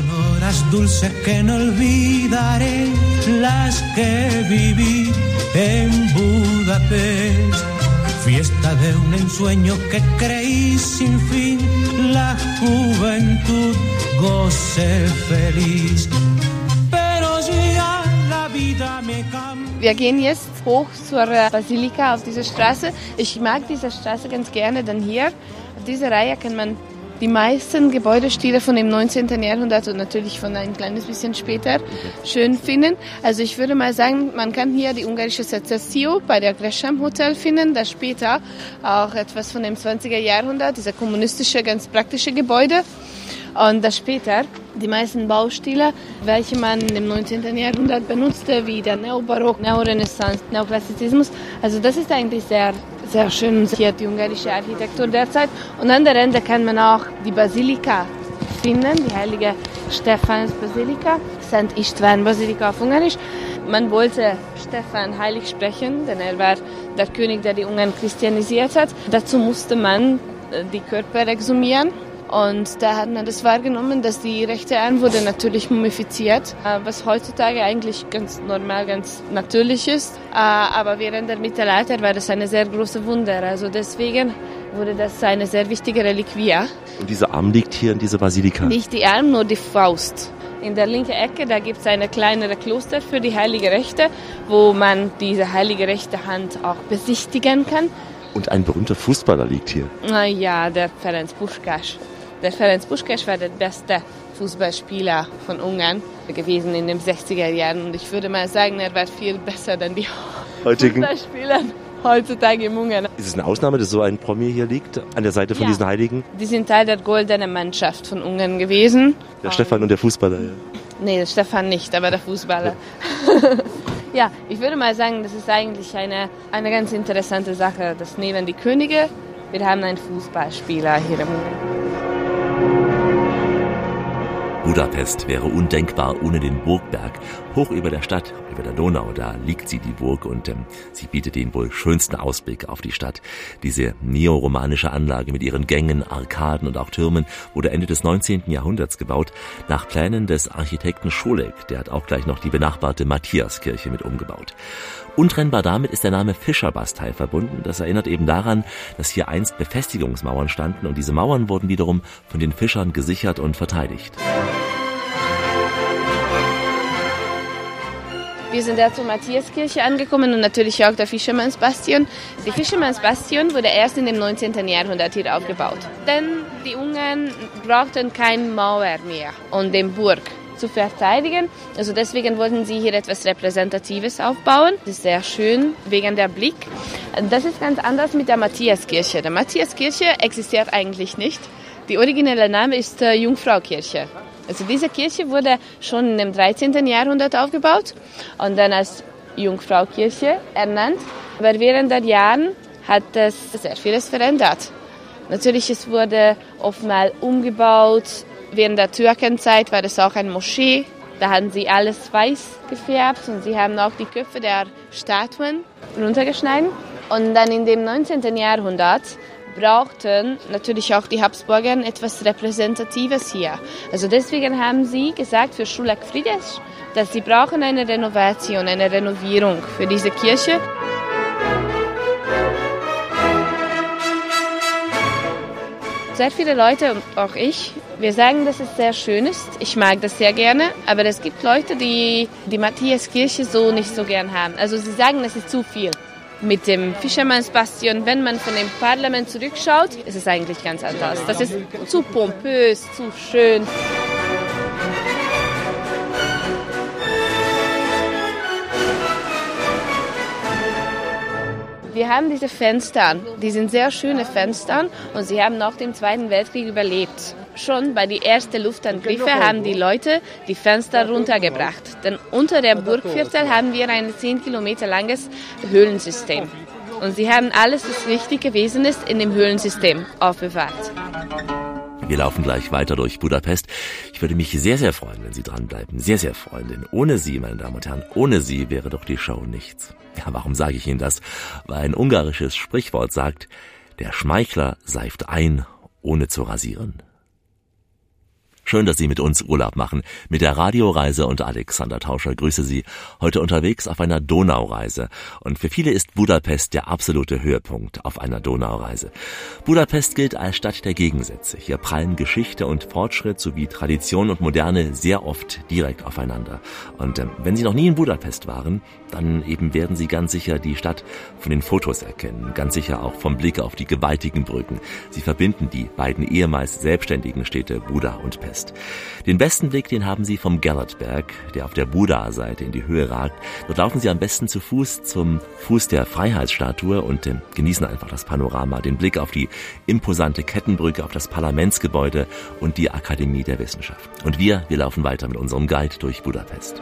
Fiesta de un ensueño que creí sin fin, la juventud goce feliz. Pero ya la vida me cambia. Wir gehen jetzt hoch zur Basilika auf diese Straße. Ich mag diese Straße ganz gerne, denn hier auf dieser Reihe kann man die meisten Gebäudestile von dem neunzehnten Jahrhundert und natürlich von ein kleines bisschen später schön finden. Also ich würde mal sagen, man kann hier die ungarische Secesio bei der Gresham Hotel finden, das später auch etwas von dem zwanziger Jahrhundert, diese kommunistische, ganz praktische Gebäude. Und das später die meisten Baustile, welche man im neunzehnten Jahrhundert benutzte, wie der Neobarock, Neorenaissance, Neoklassizismus. Also das ist eigentlich sehr, sehr schön hier die ungarische Architektur derzeit. Und an der Ende kann man auch die Basilika finden, die heilige Stephans-Basilika, Sankt István-Basilika auf Ungarisch. Man wollte Stephan heilig sprechen, denn er war der König, der die Ungarn christianisiert hat. Dazu musste man die Körper exhumieren. Und da hat man das wahrgenommen, dass die rechte Arm wurde natürlich mumifiziert, was heutzutage eigentlich ganz normal, ganz natürlich ist. Aber während der Mittelalter war das eine sehr große Wunder. Also deswegen wurde das eine sehr wichtige Reliquie. Und dieser Arm liegt hier in dieser Basilika? Nicht die Arm, nur die Faust. In der linken Ecke, da gibt es eine kleinere Kloster für die heilige Rechte, wo man diese heilige rechte Hand auch besichtigen kann. Und ein berühmter Fußballer liegt hier? Na ja, der Ferenc Puskás. Der Ferenc Puskás war der beste Fußballspieler von Ungarn gewesen in den sechziger Jahren. Und ich würde mal sagen, er war viel besser als die heutigen Fußballspieler heutzutage in Ungarn. Ist es eine Ausnahme, dass so ein Promi hier liegt, an der Seite von ja. diesen Heiligen? Die sind Teil der goldenen Mannschaft von Ungarn gewesen. Der und Stefan und der Fußballer, ja. Nee, der Stefan nicht, aber der Fußballer. Ja, ich würde mal sagen, das ist eigentlich eine, eine ganz interessante Sache, dass neben die Könige, wir haben einen Fußballspieler hier im Ungarn. Budapest wäre undenkbar ohne den Burgberg. Hoch über der Stadt, über der Donau, da liegt sie, die Burg, und ähm, sie bietet den wohl schönsten Ausblick auf die Stadt. Diese neoromanische Anlage mit ihren Gängen, Arkaden und auch Türmen wurde Ende des neunzehnten Jahrhunderts gebaut, nach Plänen des Architekten Scholek. Der hat auch gleich noch die benachbarte Matthiaskirche mit umgebaut. Untrennbar damit ist der Name Fischerbastei verbunden. Das erinnert eben daran, dass hier einst Befestigungsmauern standen und diese Mauern wurden wiederum von den Fischern gesichert und verteidigt. Wir sind ja zur Matthiaskirche angekommen und natürlich auch der Fischermannsbastion. Die Fischermannsbastion wurde erst in dem neunzehnten Jahrhundert hier aufgebaut. Denn die Ungarn brauchten keine Mauer mehr und den Burg. zu verteidigen. Also deswegen wollten sie hier etwas Repräsentatives aufbauen. Das ist sehr schön wegen der Blick. Das ist ganz anders mit der Matthiaskirche. Der Matthiaskirche existiert eigentlich nicht. Die originelle Name ist äh, Jungfraukirche. Also diese Kirche wurde schon im dreizehnten Jahrhundert aufgebaut und dann als Jungfraukirche ernannt. Aber während der Jahren hat es sehr vieles verändert. Natürlich, es wurde oftmals umgebaut. Während der Türkenzeit war es auch eine Moschee. Da haben sie alles weiß gefärbt und sie haben auch die Köpfe der Statuen runtergeschnitten. Und dann in dem neunzehnten Jahrhundert brauchten natürlich auch die Habsburger etwas Repräsentatives hier. Also deswegen haben sie gesagt für Schulak Friedrich, dass sie brauchen eine Renovation, eine Renovierung für diese Kirche. Sehr viele Leute und auch ich, wir sagen, dass es sehr schön ist. Ich mag das sehr gerne, aber es gibt Leute, die die Matthiaskirche so nicht so gern haben. Also sie sagen, es ist zu viel. Mit dem Fischermannsbastion, wenn man von dem Parlament zurückschaut, ist es eigentlich ganz anders. Das ist zu pompös, zu schön. Wir haben diese Fenster, die sind sehr schöne Fenster und sie haben nach dem Zweiten Weltkrieg überlebt. Schon bei den ersten Luftangriffe haben die Leute die Fenster runtergebracht. Denn unter der Burgviertel haben wir ein zehn Kilometer langes Höhlensystem. Und sie haben alles, was wichtig gewesen ist, in dem Höhlensystem aufbewahrt. Wir laufen gleich weiter durch Budapest. Ich würde mich sehr, sehr freuen, wenn Sie dranbleiben. Sehr, sehr freuen. Denn ohne Sie, meine Damen und Herren, ohne Sie wäre doch die Show nichts. Ja, warum sage ich Ihnen das? Weil ein ungarisches Sprichwort sagt, der Schmeichler seift ein, ohne zu rasieren. Schön, dass Sie mit uns Urlaub machen, mit der Radioreise, und Alexander Tauscher grüße Sie, heute unterwegs auf einer Donaureise. Und für viele ist Budapest der absolute Höhepunkt auf einer Donaureise. Budapest gilt als Stadt der Gegensätze. Hier prallen Geschichte und Fortschritt sowie Tradition und Moderne sehr oft direkt aufeinander. Und äh, wenn Sie noch nie in Budapest waren, dann eben werden Sie ganz sicher die Stadt von den Fotos erkennen, ganz sicher auch vom Blick auf die gewaltigen Brücken. Sie verbinden die beiden ehemals selbstständigen Städte Buda und Pest. Den besten Blick, den haben Sie vom Gerlitberg, der auf der Buda-Seite in die Höhe ragt. Dort laufen Sie am besten zu Fuß zum Fuß der Freiheitsstatue und äh, genießen einfach das Panorama, den Blick auf die imposante Kettenbrücke, auf das Parlamentsgebäude und die Akademie der Wissenschaft. Und wir, wir laufen weiter mit unserem Guide durch Budapest.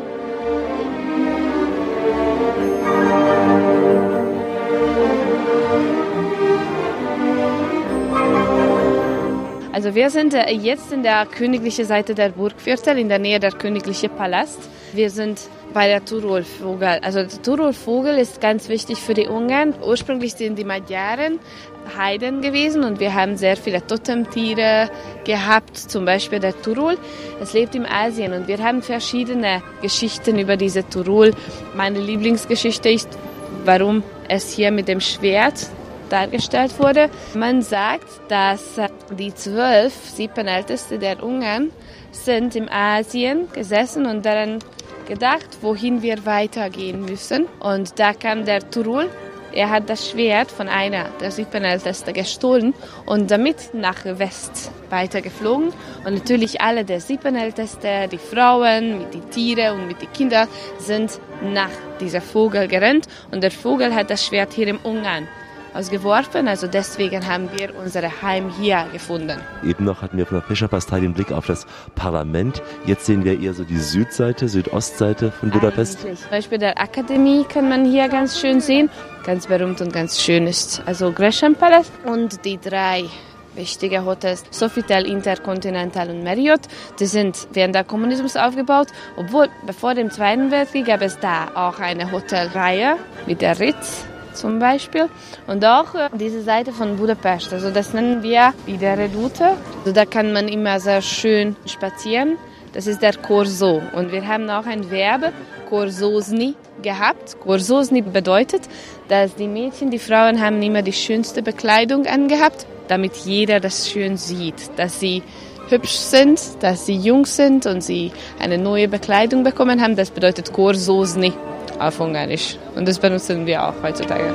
Also wir sind jetzt in der königlichen Seite der Burgviertel, in der Nähe der königliche Palast. Wir sind bei der Turul-Vogel. Also der Turul-Vogel ist ganz wichtig für die Ungarn. Ursprünglich sind die Magyaren Heiden gewesen und wir haben sehr viele Totemtiere gehabt, zum Beispiel der Turul. Es lebt in Asien und wir haben verschiedene Geschichten über diese Turul. Meine Lieblingsgeschichte ist, warum es hier mit dem Schwert dargestellt wurde. Man sagt, dass die zwölf Sippenälteste der Ungarn sind in Asien gesessen und daran gedacht, wohin wir weitergehen müssen. Und da kam der Turul. Er hat das Schwert von einer der Sippenältesten gestohlen und damit nach West weitergeflogen. Und natürlich alle der Sippenältesten, die Frauen, mit den Tieren und mit den Kindern sind nach dieser Vogel gerannt. Und der Vogel hat das Schwert hier im Ungarn ausgeworfen, also deswegen haben wir unser Heim hier gefunden. Eben noch hatten wir von der Fischerpastei den Blick auf das Parlament. Jetzt sehen wir eher so die Südseite, Südostseite von Budapest. Eigentlich. Zum Beispiel der Akademie kann man hier ganz schön sehen. Ganz berühmt und ganz schön ist also Gresham Palace und die drei wichtige Hotels, Sofitel, Intercontinental und Marriott, die sind während der Kommunismus aufgebaut, obwohl bevor dem Zweiten Weltkrieg gab es da auch eine Hotelreihe mit der Ritz zum Beispiel. Und auch äh, diese Seite von Budapest, also das nennen wir wie der Redoute. Also da kann man immer sehr schön spazieren. Das ist der Corso. Und wir haben auch ein Verb, Corsosni, gehabt. Corsosni bedeutet, dass die Mädchen, die Frauen haben immer die schönste Bekleidung angehabt, damit jeder das schön sieht, dass sie hübsch sind, dass sie jung sind und sie eine neue Bekleidung bekommen haben. Das bedeutet Corsosni auf Ungarisch. Und das benutzen wir auch heutzutage.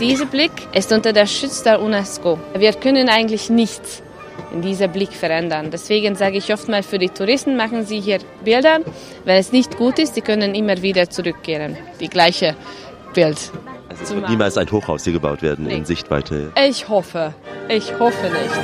Dieser Blick ist unter der Schutz der UNESCO. Wir können eigentlich nichts in diesem Blick verändern. Deswegen sage ich oft mal, für die Touristen machen sie hier Bilder. Wenn es nicht gut ist, sie können immer wieder zurückkehren. Die gleiche Bild. Also es wird niemals ein Hochhaus hier gebaut werden nee. in Sichtweite. Ich hoffe. Ich hoffe nicht.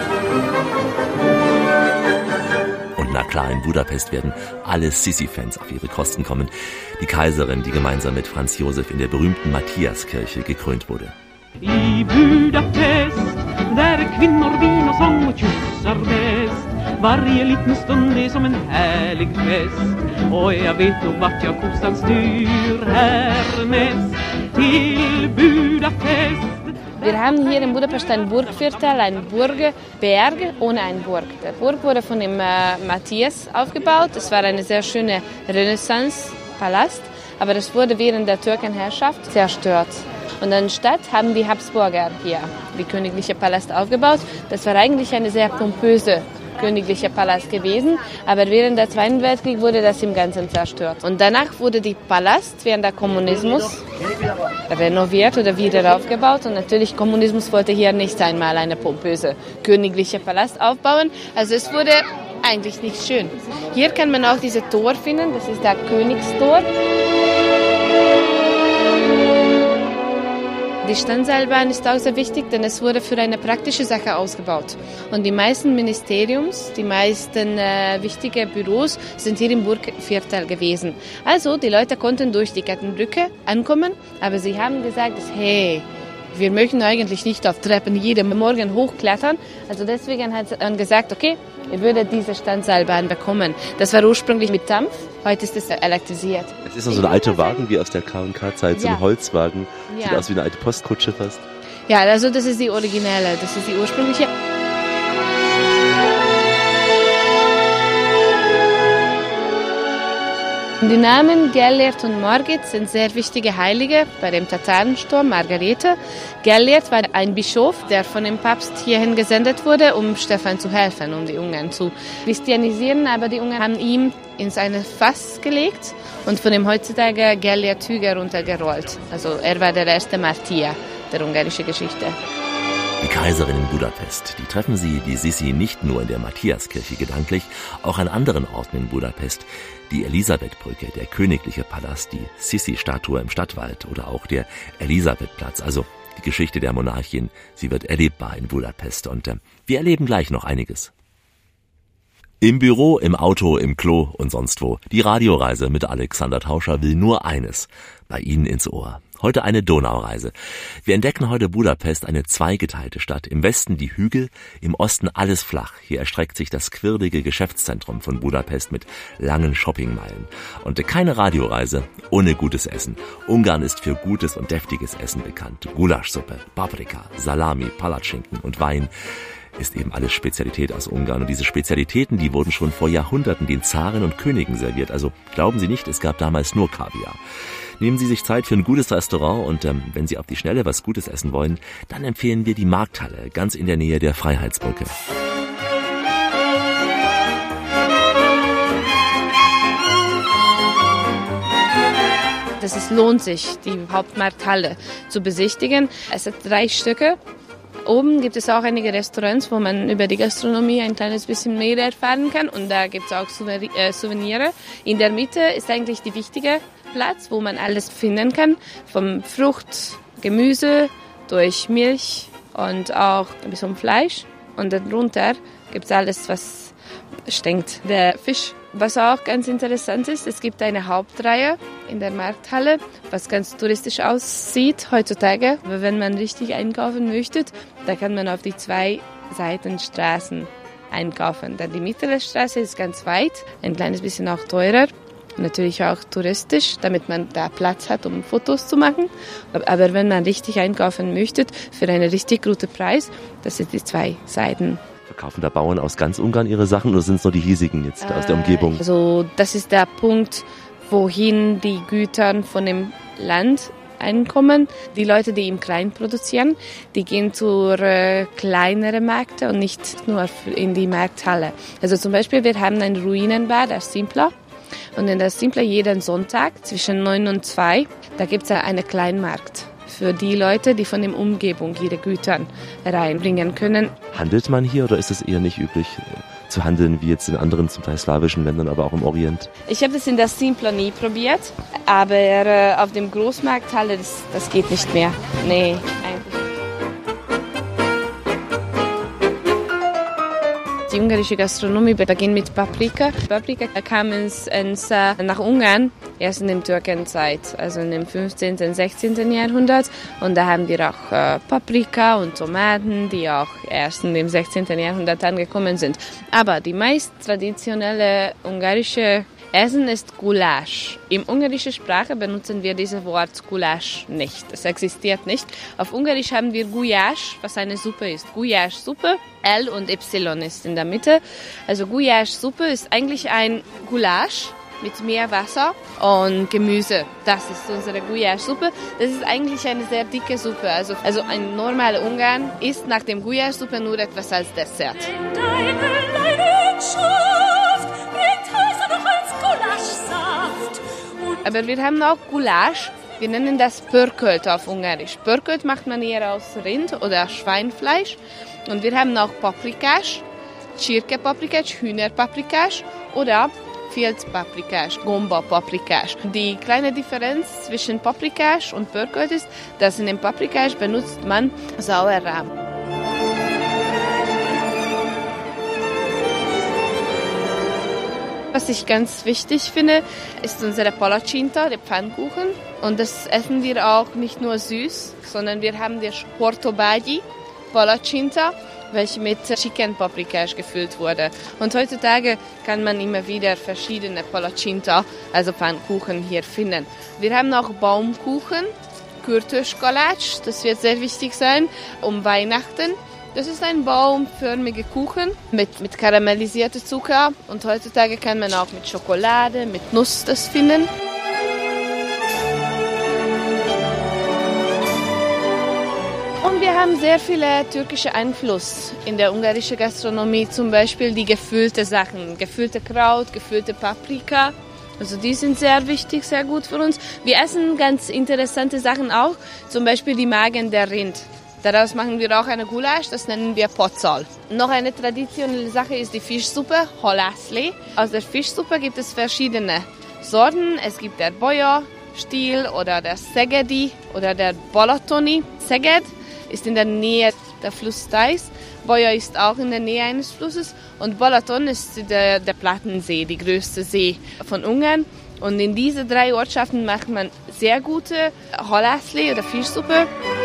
Und na klar, in Budapest werden alle Sissi-Fans auf ihre Kosten kommen. Die Kaiserin, die gemeinsam mit Franz Josef in der berühmten Mattiaskirche gekrönt wurde. I Budapest, där kvinnor, vin och sång och kyssar bäst. Varje liten stund är som en härlig fest. Och jag vet nog vart jag kostan styr härnäst till Budapest. Wir haben hier in Budapest ein Burgviertel, ein Burgberg ohne eine Burg. Der Burg wurde von dem äh, Matthias aufgebaut. Es war eine sehr schöne Renaissance-Palast, aber das wurde während der Türkenherrschaft zerstört. Und anstatt haben die Habsburger hier die königliche Palast aufgebaut. Das war eigentlich eine sehr pompöse königliche Palast gewesen, aber während des Zweiten Weltkriegs wurde das im Ganzen zerstört. Und danach wurde der Palast während der Kommunismus renoviert oder wieder aufgebaut. Und natürlich, Kommunismus wollte hier nicht einmal eine pompöse königliche Palast aufbauen. Also es wurde eigentlich nicht schön. Hier kann man auch dieses Tor finden, das ist der Königstor. Die Standseilbahn ist auch sehr wichtig, denn es wurde für eine praktische Sache ausgebaut. Und die meisten Ministeriums, die meisten äh, wichtigen Büros sind hier im Burgviertel gewesen. Also die Leute konnten durch die Kettenbrücke ankommen, aber sie haben gesagt, dass, hey, wir möchten eigentlich nicht auf Treppen jeden Morgen hochklettern. Also deswegen hat man gesagt, okay, ihr würdet diese Standseilbahn bekommen. Das war ursprünglich mit Dampf, heute ist es elektrisiert. Es ist noch so ein alter Wagen wie aus der K und K-Zeit, so ein Ja. Holzwagen. Sieht Ja. aus wie eine alte Postkutsche fast. Ja, also das ist die originelle, das ist die ursprüngliche. Die Namen Gellert und Margit sind sehr wichtige Heilige bei dem Tatarensturm Margarete. Gellert war ein Bischof, der von dem Papst hierhin gesendet wurde, um Stephan zu helfen, um die Ungarn zu christianisieren. Aber die Ungarn haben ihn ins eine Fass gelegt und von dem heutzutage Gellert Hüger runtergerollt. Also er war der erste Martyr der ungarischen Geschichte. Die Kaiserin in Budapest, die treffen Sie, die Sissi, nicht nur in der Mattiaskirche gedanklich, auch an anderen Orten in Budapest. Die Elisabethbrücke, der königliche Palast, die Sissi-Statue im Stadtwald oder auch der Elisabethplatz. Also die Geschichte der Monarchin, sie wird erlebbar in Budapest. Und äh, wir erleben gleich noch einiges. Im Büro, im Auto, im Klo und sonst wo. Die Radioreise mit Alexander Tauscher will nur eines: bei Ihnen ins Ohr. Heute eine Donaureise. Wir entdecken heute Budapest, eine zweigeteilte Stadt. Im Westen die Hügel, im Osten alles flach. Hier erstreckt sich das quirlige Geschäftszentrum von Budapest mit langen Shoppingmeilen. Und keine Radioreise ohne gutes Essen. Ungarn ist für gutes und deftiges Essen bekannt. Gulaschsuppe, Paprika, Salami, Palatschinken und Wein ist eben alles Spezialität aus Ungarn. Und diese Spezialitäten, die wurden schon vor Jahrhunderten den Zaren und Königen serviert. Also glauben Sie nicht, es gab damals nur Kaviar. Nehmen Sie sich Zeit für ein gutes Restaurant und ähm, wenn Sie auf die Schnelle was Gutes essen wollen, dann empfehlen wir die Markthalle, ganz in der Nähe der Freiheitsbrücke. Das es lohnt sich, die Hauptmarkthalle zu besichtigen. Es hat drei Stücke. Oben gibt es auch einige Restaurants, wo man über die Gastronomie ein kleines bisschen mehr erfahren kann. Und da gibt es auch Souvenire. In der Mitte ist eigentlich der wichtige Platz, wo man alles finden kann. Vom Frucht, Gemüse, durch Milch und auch ein bisschen Fleisch. Und darunter gibt es alles, was stinkt. Der Fisch. Was auch ganz interessant ist, es gibt eine Hauptreihe in der Markthalle, was ganz touristisch aussieht heutzutage. Aber wenn man richtig einkaufen möchte, da kann man auf die zwei Seitenstraßen einkaufen. Dann die mittlere Straße ist ganz weit, ein kleines bisschen auch teurer. Natürlich auch touristisch, damit man da Platz hat, um Fotos zu machen. Aber wenn man richtig einkaufen möchte, für einen richtig guten Preis, das sind die zwei Seiten. Verkaufen da Bauern aus ganz Ungarn ihre Sachen oder sind es nur die hiesigen jetzt äh, aus der Umgebung? Also das ist der Punkt, wohin die Güter von dem Land einkommen. Die Leute, die im Kleinen produzieren, die gehen zu äh, kleineren Märkten und nicht nur in die Markthalle. Also zum Beispiel, wir haben ein Ruinenbar, das Simpla. Und in der Simpla jeden Sonntag zwischen neun und zwei, da gibt es einen Kleinmarkt für die Leute, die von der Umgebung ihre Güter reinbringen können. Handelt man hier oder ist es eher nicht üblich zu handeln, wie jetzt in anderen, zum Teil slawischen Ländern, aber auch im Orient? Ich habe das in der Simpla nie probiert, aber äh, auf dem Großmarkthalle, das, das geht nicht mehr. Nee, eigentlich nicht. Die ungarische Gastronomie beginnt mit Paprika. Paprika kam ins, ins, nach Ungarn erst in der Türkenzeit, also im fünfzehnten, sechzehnten Jahrhundert. Und da haben wir auch äh, Paprika und Tomaten, die auch erst in dem sechzehnten Jahrhundert angekommen sind. Aber die meist traditionelle ungarische Essen ist Gulasch. In ungarischer Sprache benutzen wir dieses Wort Gulasch nicht. Es existiert nicht. Auf Ungarisch haben wir Gulyás, was eine Suppe ist. Gulyás-Suppe, L und Y ist in der Mitte. Also Gulyás-Suppe ist eigentlich ein Gulasch mit mehr Wasser und Gemüse. Das ist unsere Gulyás-Suppe. Das ist eigentlich eine sehr dicke Suppe. Also, also ein normaler Ungarn isst nach dem Gulyás-Suppe nur etwas als Dessert. Aber wir haben auch Gulasch. Wir nennen das Pörkölt auf Ungarisch. Pörkölt macht man eher aus Rind oder Schweinfleisch. Und wir haben auch Paprikás, Csirkepaprikás, Hühnerpaprikás oder Feldpaprikás, Gomba-Paprikás. Die kleine Differenz zwischen Paprikás und Pörkölt ist, dass in dem Paprikás benutzt man Sauerrahm. Was ich ganz wichtig finde, ist unsere Palacinta, der Pfannkuchen. Und das essen wir auch nicht nur süß, sondern wir haben die Hortobágyi Palacinta, welche mit Chicken Paprikás gefüllt wurde. Und heutzutage kann man immer wieder verschiedene Palacinta, also Pfannkuchen, hier finden. Wir haben auch Baumkuchen, Kürtöskalács, das wird sehr wichtig sein, um Weihnachten. Das ist ein baumförmiger Kuchen mit, mit karamellisiertem Zucker und heutzutage kann man auch mit Schokolade, mit Nuss das finden. Und wir haben sehr viele türkische Einfluss in der ungarischen Gastronomie, zum Beispiel die gefüllte Sachen, gefüllte Kraut, gefüllte Paprika. Also die sind sehr wichtig, sehr gut für uns. Wir essen ganz interessante Sachen auch, zum Beispiel die Magen der Rind. Daraus machen wir auch eine Gulasch, das nennen wir Pocal. Noch eine traditionelle Sache ist die Fischsuppe, Halászlé. Aus der Fischsuppe gibt es verschiedene Sorten. Es gibt der Bolyai Stil oder der Szegedi oder der Balatoni. Szeged ist in der Nähe der Fluss Theiß. Bolyai ist auch in der Nähe eines Flusses. Und Balaton ist der, der Plattensee, die größte See von Ungarn. Und in diese drei Ortschaften macht man sehr gute Halászlé oder Fischsuppe.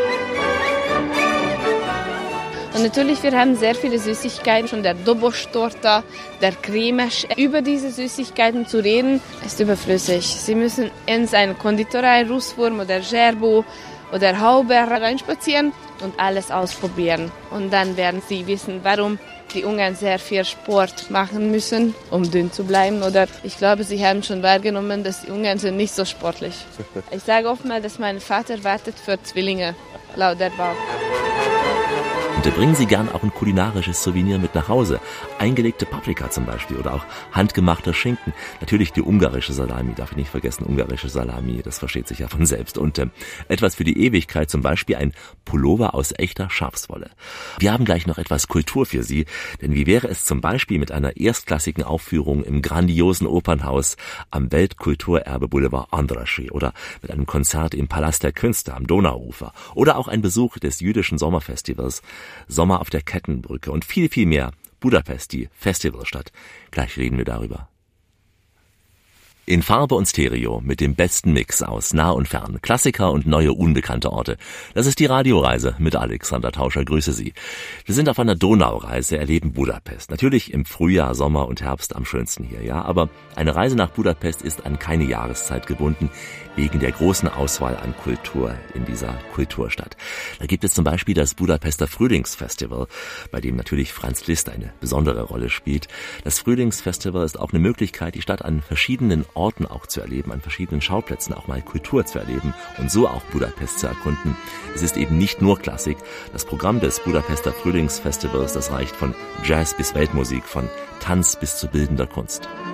Und natürlich, wir haben sehr viele Süßigkeiten, schon der Dobos-Torta, der Kremes. Über diese Süßigkeiten zu reden, ist überflüssig. Sie müssen in eine Konditorei, Rußwurm oder Gerbo oder Hauber reinspazieren und alles ausprobieren. Und dann werden Sie wissen, warum die Ungarn sehr viel Sport machen müssen, um dünn zu bleiben. Oder ich glaube, Sie haben schon wahrgenommen, dass die Ungarn sind nicht so sportlich. Ich sage oft mal, dass mein Vater wartet für Zwillinge, laut der Bauch. Und bringen Sie gern auch ein kulinarisches Souvenir mit nach Hause. Eingelegte Paprika zum Beispiel oder auch handgemachter Schinken. Natürlich die ungarische Salami, darf ich nicht vergessen, ungarische Salami, das versteht sich ja von selbst. Und äh, etwas für die Ewigkeit, zum Beispiel ein Pullover aus echter Schafswolle. Wir haben gleich noch etwas Kultur für Sie, denn wie wäre es zum Beispiel mit einer erstklassigen Aufführung im grandiosen Opernhaus am Weltkulturerbe Boulevard Andrassy oder mit einem Konzert im Palast der Künste am Donauufer oder auch ein Besuch des jüdischen Sommerfestivals Sommer auf der Kettenbrücke und viel, viel mehr. Budapest, die Festivalstadt. Gleich reden wir darüber. In Farbe und Stereo mit dem besten Mix aus nah und fern, Klassiker und neue unbekannte Orte. Das ist die Radioreise mit Alexander Tauscher. Grüße Sie. Wir sind auf einer Donaureise, erleben Budapest. Natürlich im Frühjahr, Sommer und Herbst am schönsten hier, ja. Aber eine Reise nach Budapest ist an keine Jahreszeit gebunden, wegen der großen Auswahl an Kultur in dieser Kulturstadt. Da gibt es zum Beispiel das Budapester Frühlingsfestival, bei dem natürlich Franz Liszt eine besondere Rolle spielt. Das Frühlingsfestival ist auch eine Möglichkeit, die Stadt an verschiedenen Orten auch zu erleben, an verschiedenen Schauplätzen auch mal Kultur zu erleben und so auch Budapest zu erkunden. Es ist eben nicht nur Klassik. Das Programm des Budapester Frühlingsfestivals, das reicht von Jazz bis Weltmusik, von Tanz bis zu bildender Kunst.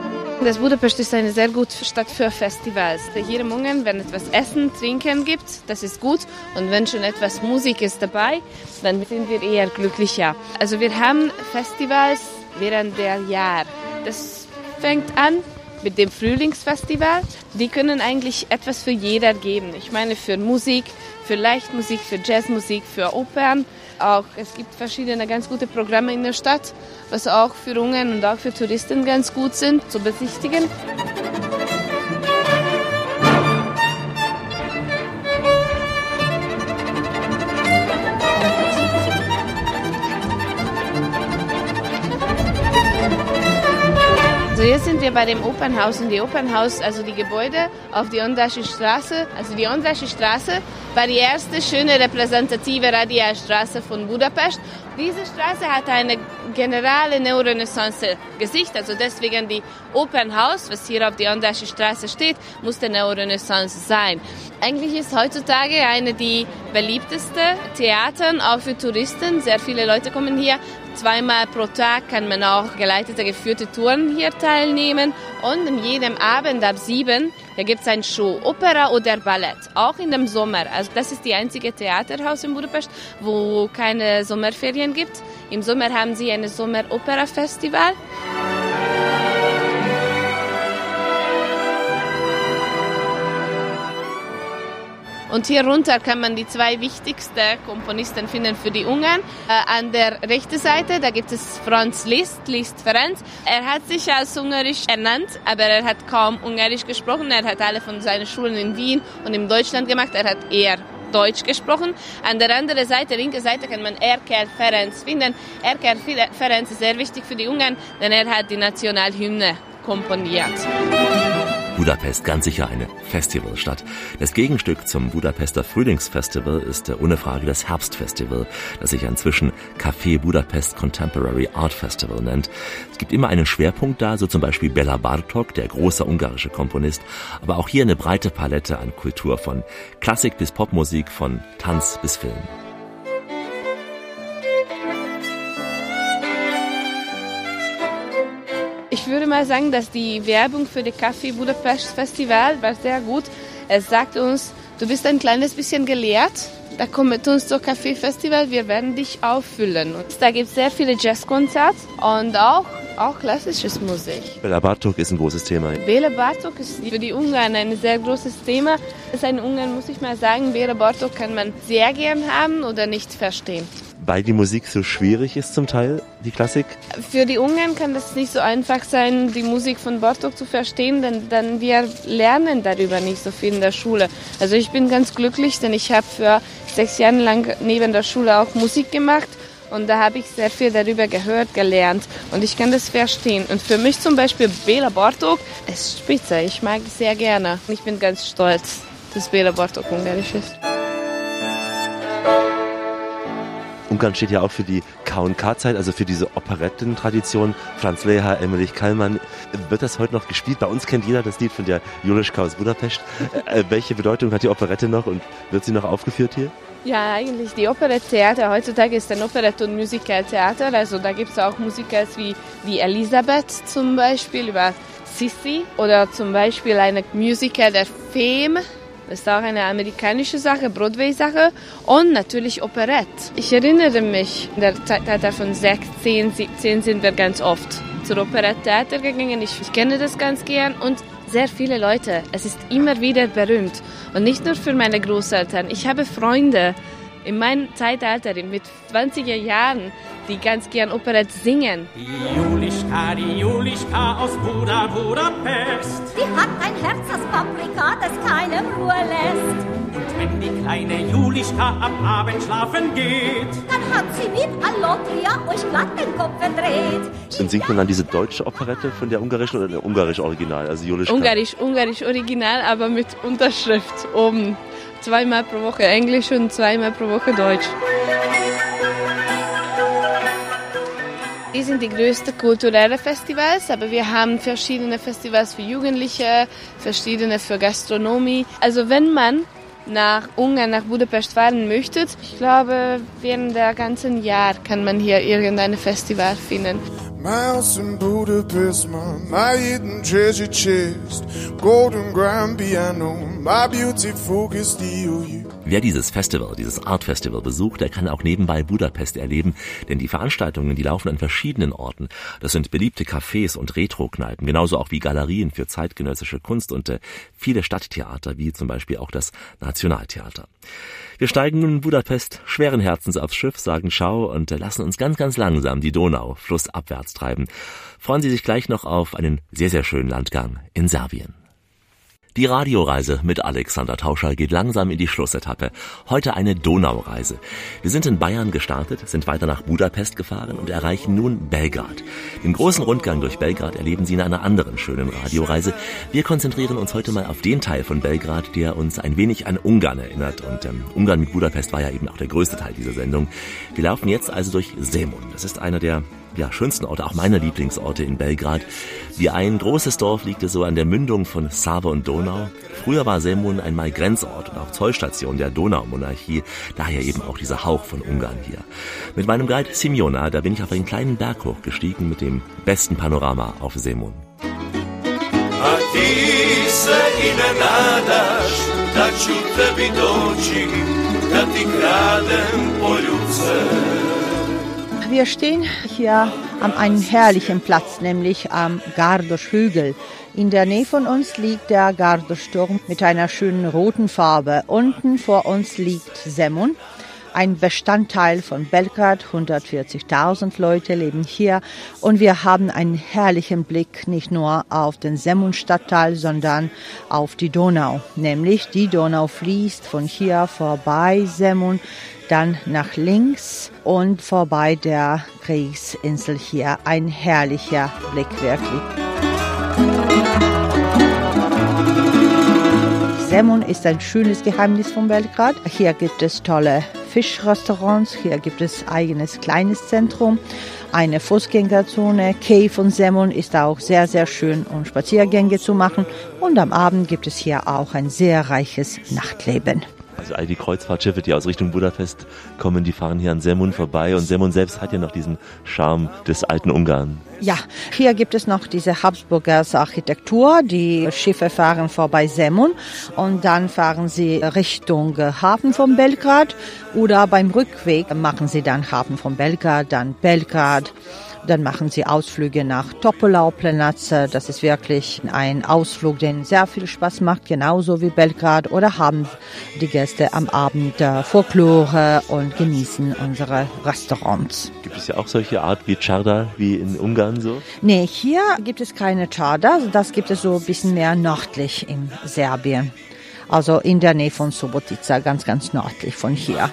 Das Budapest ist eine sehr gute Stadt für Festivals. Hier im Ungarn, wenn etwas Essen, Trinken gibt, das ist gut. Und wenn schon etwas Musik ist dabei, dann sind wir eher glücklicher. Also wir haben Festivals während der Jahr. Das fängt an mit dem Frühlingsfestival. Die können eigentlich etwas für jeder geben. Ich meine für Musik, für Leichtmusik, für Jazzmusik, für Opern. Auch es gibt verschiedene ganz gute Programme in der Stadt, was auch für Ungarn und auch für Touristen ganz gut sind zu besichtigen. Also jetzt sind wir bei dem Opernhaus und die Opernhaus, also die Gebäude auf die Ondási Straße. Also die Ondási Straße war die erste schöne repräsentative Radialstraße von Budapest. Diese Straße hat eine generelle Neorenaissance-Gesicht, also deswegen die Opernhaus, was hier auf die Ondási Straße steht, muss der Neorenaissance sein. Eigentlich ist heutzutage eine der beliebtesten Theatern, auch für Touristen. Sehr viele Leute kommen hier. Zweimal pro Tag kann man auch geleitete, geführte Touren hier teilnehmen. Und in jedem Abend ab sieben, da gibt es eine Show, Opera oder Ballett, auch in dem Sommer. Also das ist die einzige Theaterhaus in Budapest, wo keine Sommerferien gibt. Im Sommer haben sie ein Sommer-Opera-Festival. Und hier runter kann man die zwei wichtigsten Komponisten finden für die Ungarn. Äh, an der rechten Seite, da gibt es Franz Liszt, Liszt Ferenc. Er hat sich als Ungarisch ernannt, aber er hat kaum Ungarisch gesprochen. Er hat alle von seinen Schulen in Wien und in Deutschland gemacht. Er hat eher Deutsch gesprochen. An der anderen Seite, linke Seite, kann man Erkel Ferenc finden. Erkel Ferenc ist sehr wichtig für die Ungarn, denn er hat die Nationalhymne komponiert. Budapest, ganz sicher eine Festivalstadt. Das Gegenstück zum Budapester Frühlingsfestival ist ohne Frage das Herbstfestival, das sich inzwischen Café Budapest Contemporary Art Festival nennt. Es gibt immer einen Schwerpunkt da, so zum Beispiel Béla Bartók, der große ungarische Komponist, aber auch hier eine breite Palette an Kultur, von Klassik bis Popmusik, von Tanz bis Film. Ich würde mal sagen, dass die Werbung für das Café Budapest Festival war sehr gut. Es sagt uns, du bist ein kleines bisschen gelehrt, da komm mit uns zum Café Festival, wir werden dich auffüllen. Und da gibt es sehr viele Jazzkonzerte und auch, auch klassisches Musik. Béla Bartók ist ein großes Thema. Béla Bartók ist für die Ungarn ein sehr großes Thema. Das ist ein Ungarn, muss ich mal sagen, Béla Bartók kann man sehr gern haben oder nicht verstehen. Weil die Musik so schwierig ist zum Teil, die Klassik? Für die Ungarn kann das nicht so einfach sein, die Musik von Bartók zu verstehen, denn, denn wir lernen darüber nicht so viel in der Schule. Also ich bin ganz glücklich, denn ich habe für sechs Jahre lang neben der Schule auch Musik gemacht und da habe ich sehr viel darüber gehört, gelernt und ich kann das verstehen. Und für mich zum Beispiel Béla Bartók ist spitze, ich mag es sehr gerne. Ich bin ganz stolz, dass Béla Bartók ungarisch ist. Ungarn steht ja auch für die K und K-Zeit, also für diese Operettentradition. Franz Lehár, Emmerich Kallmann. Wird das heute noch gespielt? Bei uns kennt jeder das Lied von der Julischka aus Budapest. Äh, welche Bedeutung hat die Operette noch und wird sie noch aufgeführt hier? Ja, eigentlich die Operettheater heutzutage ist ein Operette- und Musicaltheater. Also da gibt es auch Musicals wie, wie Elisabeth zum Beispiel über Sissi oder zum Beispiel eine Musical der Fame. Das ist auch eine amerikanische Sache, Broadway-Sache und natürlich Operette. Ich erinnere mich, in der Zeitalter von sechzehn, siebzehn sind wir ganz oft zur Operette-Theater gegangen. Ich, ich kenne das ganz gern und sehr viele Leute. Es ist immer wieder berühmt und nicht nur für meine Großeltern. Ich habe Freunde in meinem Zeitalter mit zwanziger Jahren, die ganz gern Operette singen. Die Julischka, die Julischka aus Buda, Budapest. Die hat ein Herz aus Paprika, das keine Ruhe lässt. Und wenn die kleine Julischka am Abend schlafen geht, dann hat sie mit Allotria euch glatt den Kopf verdreht. Und singt man dann diese deutsche Operette von der ungarischen oder der ungarische Original, also Julischka? Ungarisch, ungarisch Original, aber mit Unterschrift oben. Zweimal pro Woche Englisch und zweimal pro Woche Deutsch. Die sind die größten kulturellen Festivals, aber wir haben verschiedene Festivals für Jugendliche, verschiedene für Gastronomie. Also wenn man nach Ungarn, nach Budapest fahren möchte, ich glaube, während der ganzen Jahr kann man hier irgendein Festival finden. My house in Budapest, my, my hidden treasure chest, golden grand piano, my beautiful Castillo. Wer dieses Festival, dieses Art Festival besucht, der kann auch nebenbei Budapest erleben, denn die Veranstaltungen, die laufen an verschiedenen Orten. Das sind beliebte Cafés und Retro-Kneipen, genauso auch wie Galerien für zeitgenössische Kunst und äh, viele Stadttheater, wie zum Beispiel auch das Nationaltheater. Wir steigen nun in Budapest schweren Herzens aufs Schiff, sagen Ciao und äh, lassen uns ganz, ganz langsam die Donau flussabwärts treiben. Freuen Sie sich gleich noch auf einen sehr, sehr schönen Landgang in Serbien. Die Radioreise mit Alexander Tauscher geht langsam in die Schlussetappe. Heute eine Donaureise. Wir sind in Bayern gestartet, sind weiter nach Budapest gefahren und erreichen nun Belgrad. Den großen Rundgang durch Belgrad erleben Sie in einer anderen schönen Radioreise. Wir konzentrieren uns heute mal auf den Teil von Belgrad, der uns ein wenig an Ungarn erinnert. Und ähm, Ungarn mit Budapest war ja eben auch der größte Teil dieser Sendung. Wir laufen jetzt also durch Zemun. Das ist einer der ja, schönsten Orte, auch meine Lieblingsorte in Belgrad. Wie ein großes Dorf liegt es so an der Mündung von Save und Donau. Früher war Zemun einmal Grenzort und auch Zollstation der Donaumonarchie, daher eben auch dieser Hauch von Ungarn hier. Mit meinem Guide Simeona, da bin ich auf einen kleinen Berg hochgestiegen mit dem besten Panorama auf Zemun. Wir stehen hier an einem herrlichen Platz, nämlich am Gardosch-Hügel. In der Nähe von uns liegt der Gardosch-Turm mit einer schönen roten Farbe. Unten vor uns liegt Zemun, ein Bestandteil von Belgrad. hundertvierzigtausend Leute leben hier und wir haben einen herrlichen Blick nicht nur auf den Zemun-Stadtteil, sondern auf die Donau. Nämlich die Donau fließt von hier vorbei Zemun, dann nach links und vorbei der Kriegsinsel hier. Ein herrlicher Blick wirklich. Zemun ist ein schönes Geheimnis von Belgrad. Hier gibt es tolle Fischrestaurants, hier gibt es eigenes kleines Zentrum, eine Fußgängerzone. Quai von Zemun ist auch sehr, sehr schön, um Spaziergänge zu machen. Und am Abend gibt es hier auch ein sehr reiches Nachtleben. Also all die Kreuzfahrtschiffe, die aus Richtung Budapest kommen, die fahren hier an Zemun vorbei. Und Zemun selbst hat ja noch diesen Charme des alten Ungarn. Ja, hier gibt es noch diese Habsburger Architektur. Die Schiffe fahren vorbei Zemun und dann fahren sie Richtung Hafen von Belgrad. Oder beim Rückweg machen sie dann Hafen von Belgrad, dann Belgrad. Dann machen sie Ausflüge nach Topolau-Planac. Das ist wirklich ein Ausflug, der sehr viel Spaß macht, genauso wie Belgrad. Oder haben die Gäste am Abend Folklore und genießen unsere Restaurants. Gibt es ja auch solche Art wie Čarda, wie in Ungarn so? Nee, hier gibt es keine Čarda. Das gibt es so ein bisschen mehr nördlich in Serbien. Also in der Nähe von Subotica, ganz, ganz nördlich von hier.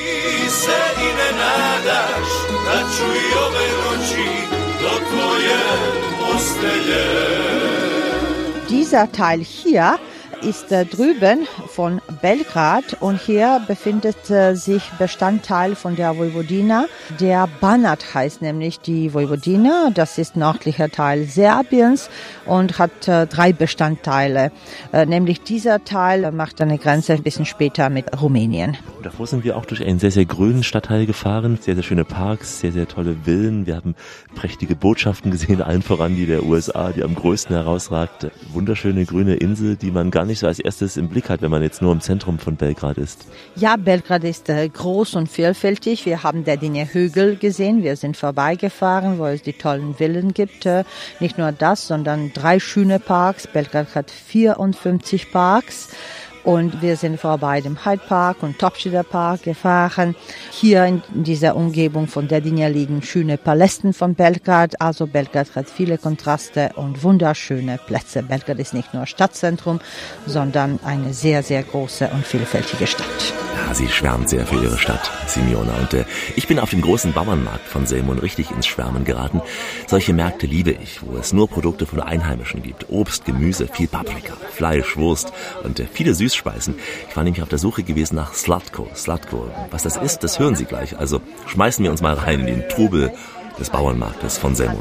Dieser Teil hier ist äh, drüben von Belgrad und hier befindet äh, sich Bestandteil von der Vojvodina. Der Banat heißt nämlich die Vojvodina, das ist nördlicher Teil Serbiens und hat äh, drei Bestandteile. Äh, nämlich dieser Teil macht eine Grenze ein bisschen später mit Rumänien. Davor sind wir auch durch einen sehr, sehr grünen Stadtteil gefahren. Sehr, sehr schöne Parks, sehr, sehr tolle Villen. Wir haben prächtige Botschaften gesehen, allen voran die der U S A, die am größten herausragt. Wunderschöne grüne Insel, die man gar nicht so als erstes im Blick hat, wenn man jetzt nur im Zentrum von Belgrad ist. Ja, Belgrad ist äh, groß und vielfältig. Wir haben Dedinje Hügel gesehen. Wir sind vorbeigefahren, wo es die tollen Villen gibt. Äh, nicht nur das, sondern drei schöne Parks. Belgrad hat vierundfünfzig Parks. Und wir sind vorbei dem Hyde Park und Topčider Park gefahren. Hier in dieser Umgebung von Dedinje liegen schöne Paläste von Belgrad. Also Belgrad hat viele Kontraste und wunderschöne Plätze. Belgrad ist nicht nur Stadtzentrum, sondern eine sehr, sehr große und vielfältige Stadt. Ja, sie schwärmt sehr für ihre Stadt, Simeona. Und äh, ich bin auf dem großen Bauernmarkt von Zemun richtig ins Schwärmen geraten. Solche Märkte liebe ich, wo es nur Produkte von Einheimischen gibt. Obst, Gemüse, viel Paprika, Fleisch, Wurst und äh, viele Süßspeisen. Ich war nämlich auf der Suche gewesen nach Slatko. Slatko. Was das ist, das hören Sie gleich. Also schmeißen wir uns mal rein in den Trubel des Bauernmarktes von Zemun.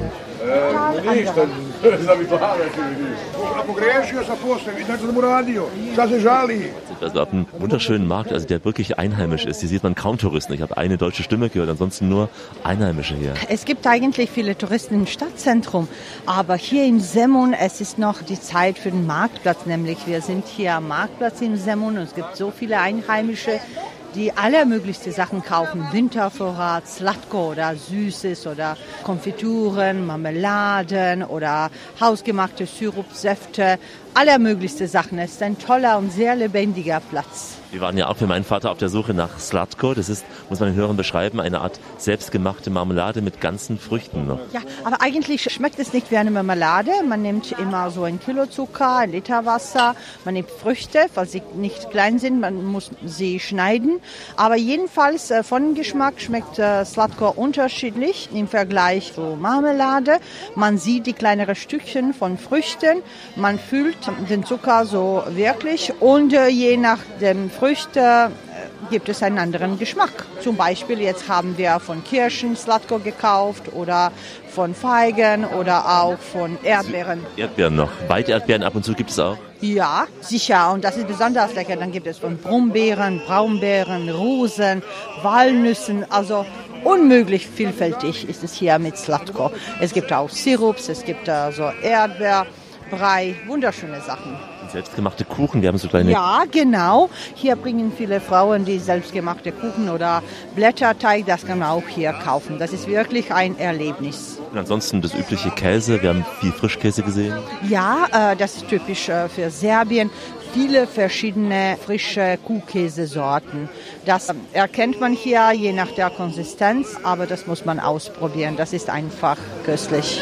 Also auf einem wunderschönen Markt, also der wirklich einheimisch ist. Hier sieht man kaum Touristen. Ich habe eine deutsche Stimme gehört, ansonsten nur Einheimische hier. Es gibt eigentlich viele Touristen im Stadtzentrum, aber hier in Semmun, es ist noch die Zeit für den Marktplatz, nämlich wir sind hier am Marktplatz in Semmun und es gibt so viele Einheimische, die allermöglichste Sachen kaufen. Wintervorrat, Slatko oder Süßes oder Konfituren, Marmeladen oder hausgemachte Sirupsäfte. Allermöglichste Sachen. Es ist ein toller und sehr lebendiger Platz. Wir waren ja auch für meinen Vater auf der Suche nach Slatko. Das ist, muss man den Hörern beschreiben, eine Art selbstgemachte Marmelade mit ganzen Früchten noch. Ja, aber eigentlich schmeckt es nicht wie eine Marmelade. Man nimmt immer so ein Kilo Zucker, ein Liter Wasser. Man nimmt Früchte, falls sie nicht klein sind. Man muss sie schneiden. Aber jedenfalls von dem Geschmack schmeckt Slatko unterschiedlich im Vergleich zu Marmelade. Man sieht die kleineren Stückchen von Früchten. Man fühlt den Zucker so wirklich und je nach dem Früchte gibt es einen anderen Geschmack. Zum Beispiel jetzt haben wir von Kirschen Slatko gekauft oder von Feigen oder auch von Erdbeeren. Erdbeeren noch. Weiterdbeeren ab und zu gibt es auch? Ja, sicher. Und das ist besonders lecker. Dann gibt es von Brombeeren, Braunbeeren, Rosen, Walnüssen. Also unmöglich vielfältig ist es hier mit Slatko. Es gibt auch Sirups, es gibt also Erdbeerbrei, wunderschöne Sachen. Selbstgemachte Kuchen, wir haben so kleine... Ja, genau. Hier bringen viele Frauen die selbstgemachte Kuchen oder Blätterteig, das kann man auch hier kaufen. Das ist wirklich ein Erlebnis. Und ansonsten das übliche Käse, wir haben viel Frischkäse gesehen. Ja, äh, das ist typisch äh, für Serbien. Viele verschiedene frische Kuhkäsesorten. Das erkennt man hier je nach der Konsistenz, aber das muss man ausprobieren. Das ist einfach köstlich.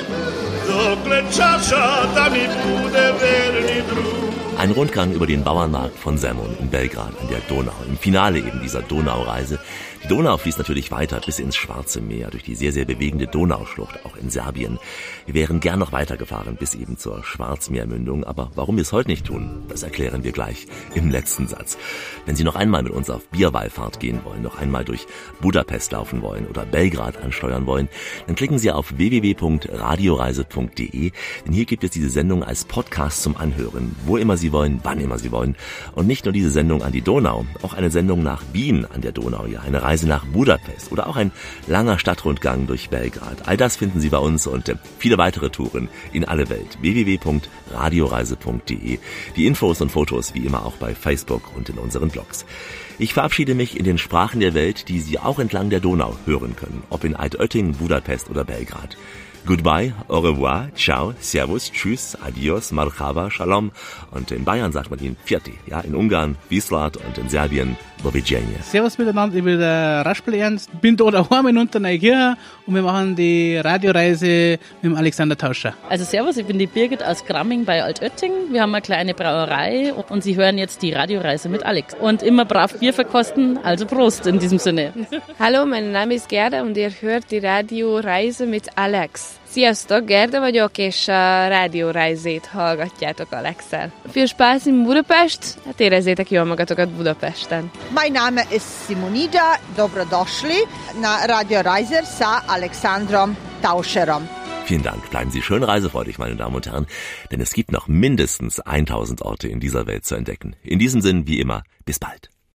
Ein Rundgang über den Bauernmarkt von Semmun in Belgrad an der Donau, im Finale eben dieser Donaureise. Die Donau fließt natürlich weiter bis ins Schwarze Meer, durch die sehr, sehr bewegende Donauschlucht, auch in Serbien. Wir wären gern noch weitergefahren bis eben zur Schwarzmeermündung, aber warum wir es heute nicht tun, das erklären wir gleich im letzten Satz. Wenn Sie noch einmal mit uns auf Bierwallfahrt gehen wollen, noch einmal durch Budapest laufen wollen oder Belgrad ansteuern wollen, dann klicken Sie auf w w w punkt radioreise punkt d e, denn hier gibt es diese Sendung als Podcast zum Anhören, wo immer Sie wollen, wann immer Sie wollen. Und nicht nur diese Sendung an die Donau, auch eine Sendung nach Wien an der Donau, ja, eine Reise nach Budapest oder auch ein langer Stadtrundgang durch Belgrad. All das finden Sie bei uns und äh, viele weitere Touren in alle Welt. w w w punkt radioreise punkt d e. Die Infos und Fotos wie immer auch bei Facebook und in unseren Blogs. Ich verabschiede mich in den Sprachen der Welt, die Sie auch entlang der Donau hören können, ob in Altötting, Budapest oder Belgrad. Goodbye, au revoir, ciao, servus, tschüss, adios, marhaba, shalom. Und in Bayern sagt man Ihnen Pfiati, ja, in Ungarn Wislat und in Serbien Doviđenja. Servus miteinander, ich bin der Raspel Ernst, bin da daheim in Unterneukirchen und wir machen die Radioreise mit dem Alexander Tauscher. Also servus, ich bin die Birgit aus Gramming bei Altötting. Wir haben eine kleine Brauerei und Sie hören jetzt die Radioreise mit Alex. Und immer brav Bier verkosten, also Prost in diesem Sinne. Hallo, mein Name ist Gerda und ihr hört die Radioreise mit Alex. Sziasztok, Gerda vagyok, és a rádiórájzét hallgatjátok Alexel. Viel Spaß in Budapest, hát érezzétek jól magatokat Budapesten. Mein Name ist Simonida, dobrodošli na Radioreise sa Alexandrom Tauscherom. Vielen Dank, bleiben Sie schön reisefreudig, meine Damen und Herren, denn es gibt noch mindestens tausend Orte in dieser Welt zu entdecken. In diesem Sinn, wie immer, bis bald.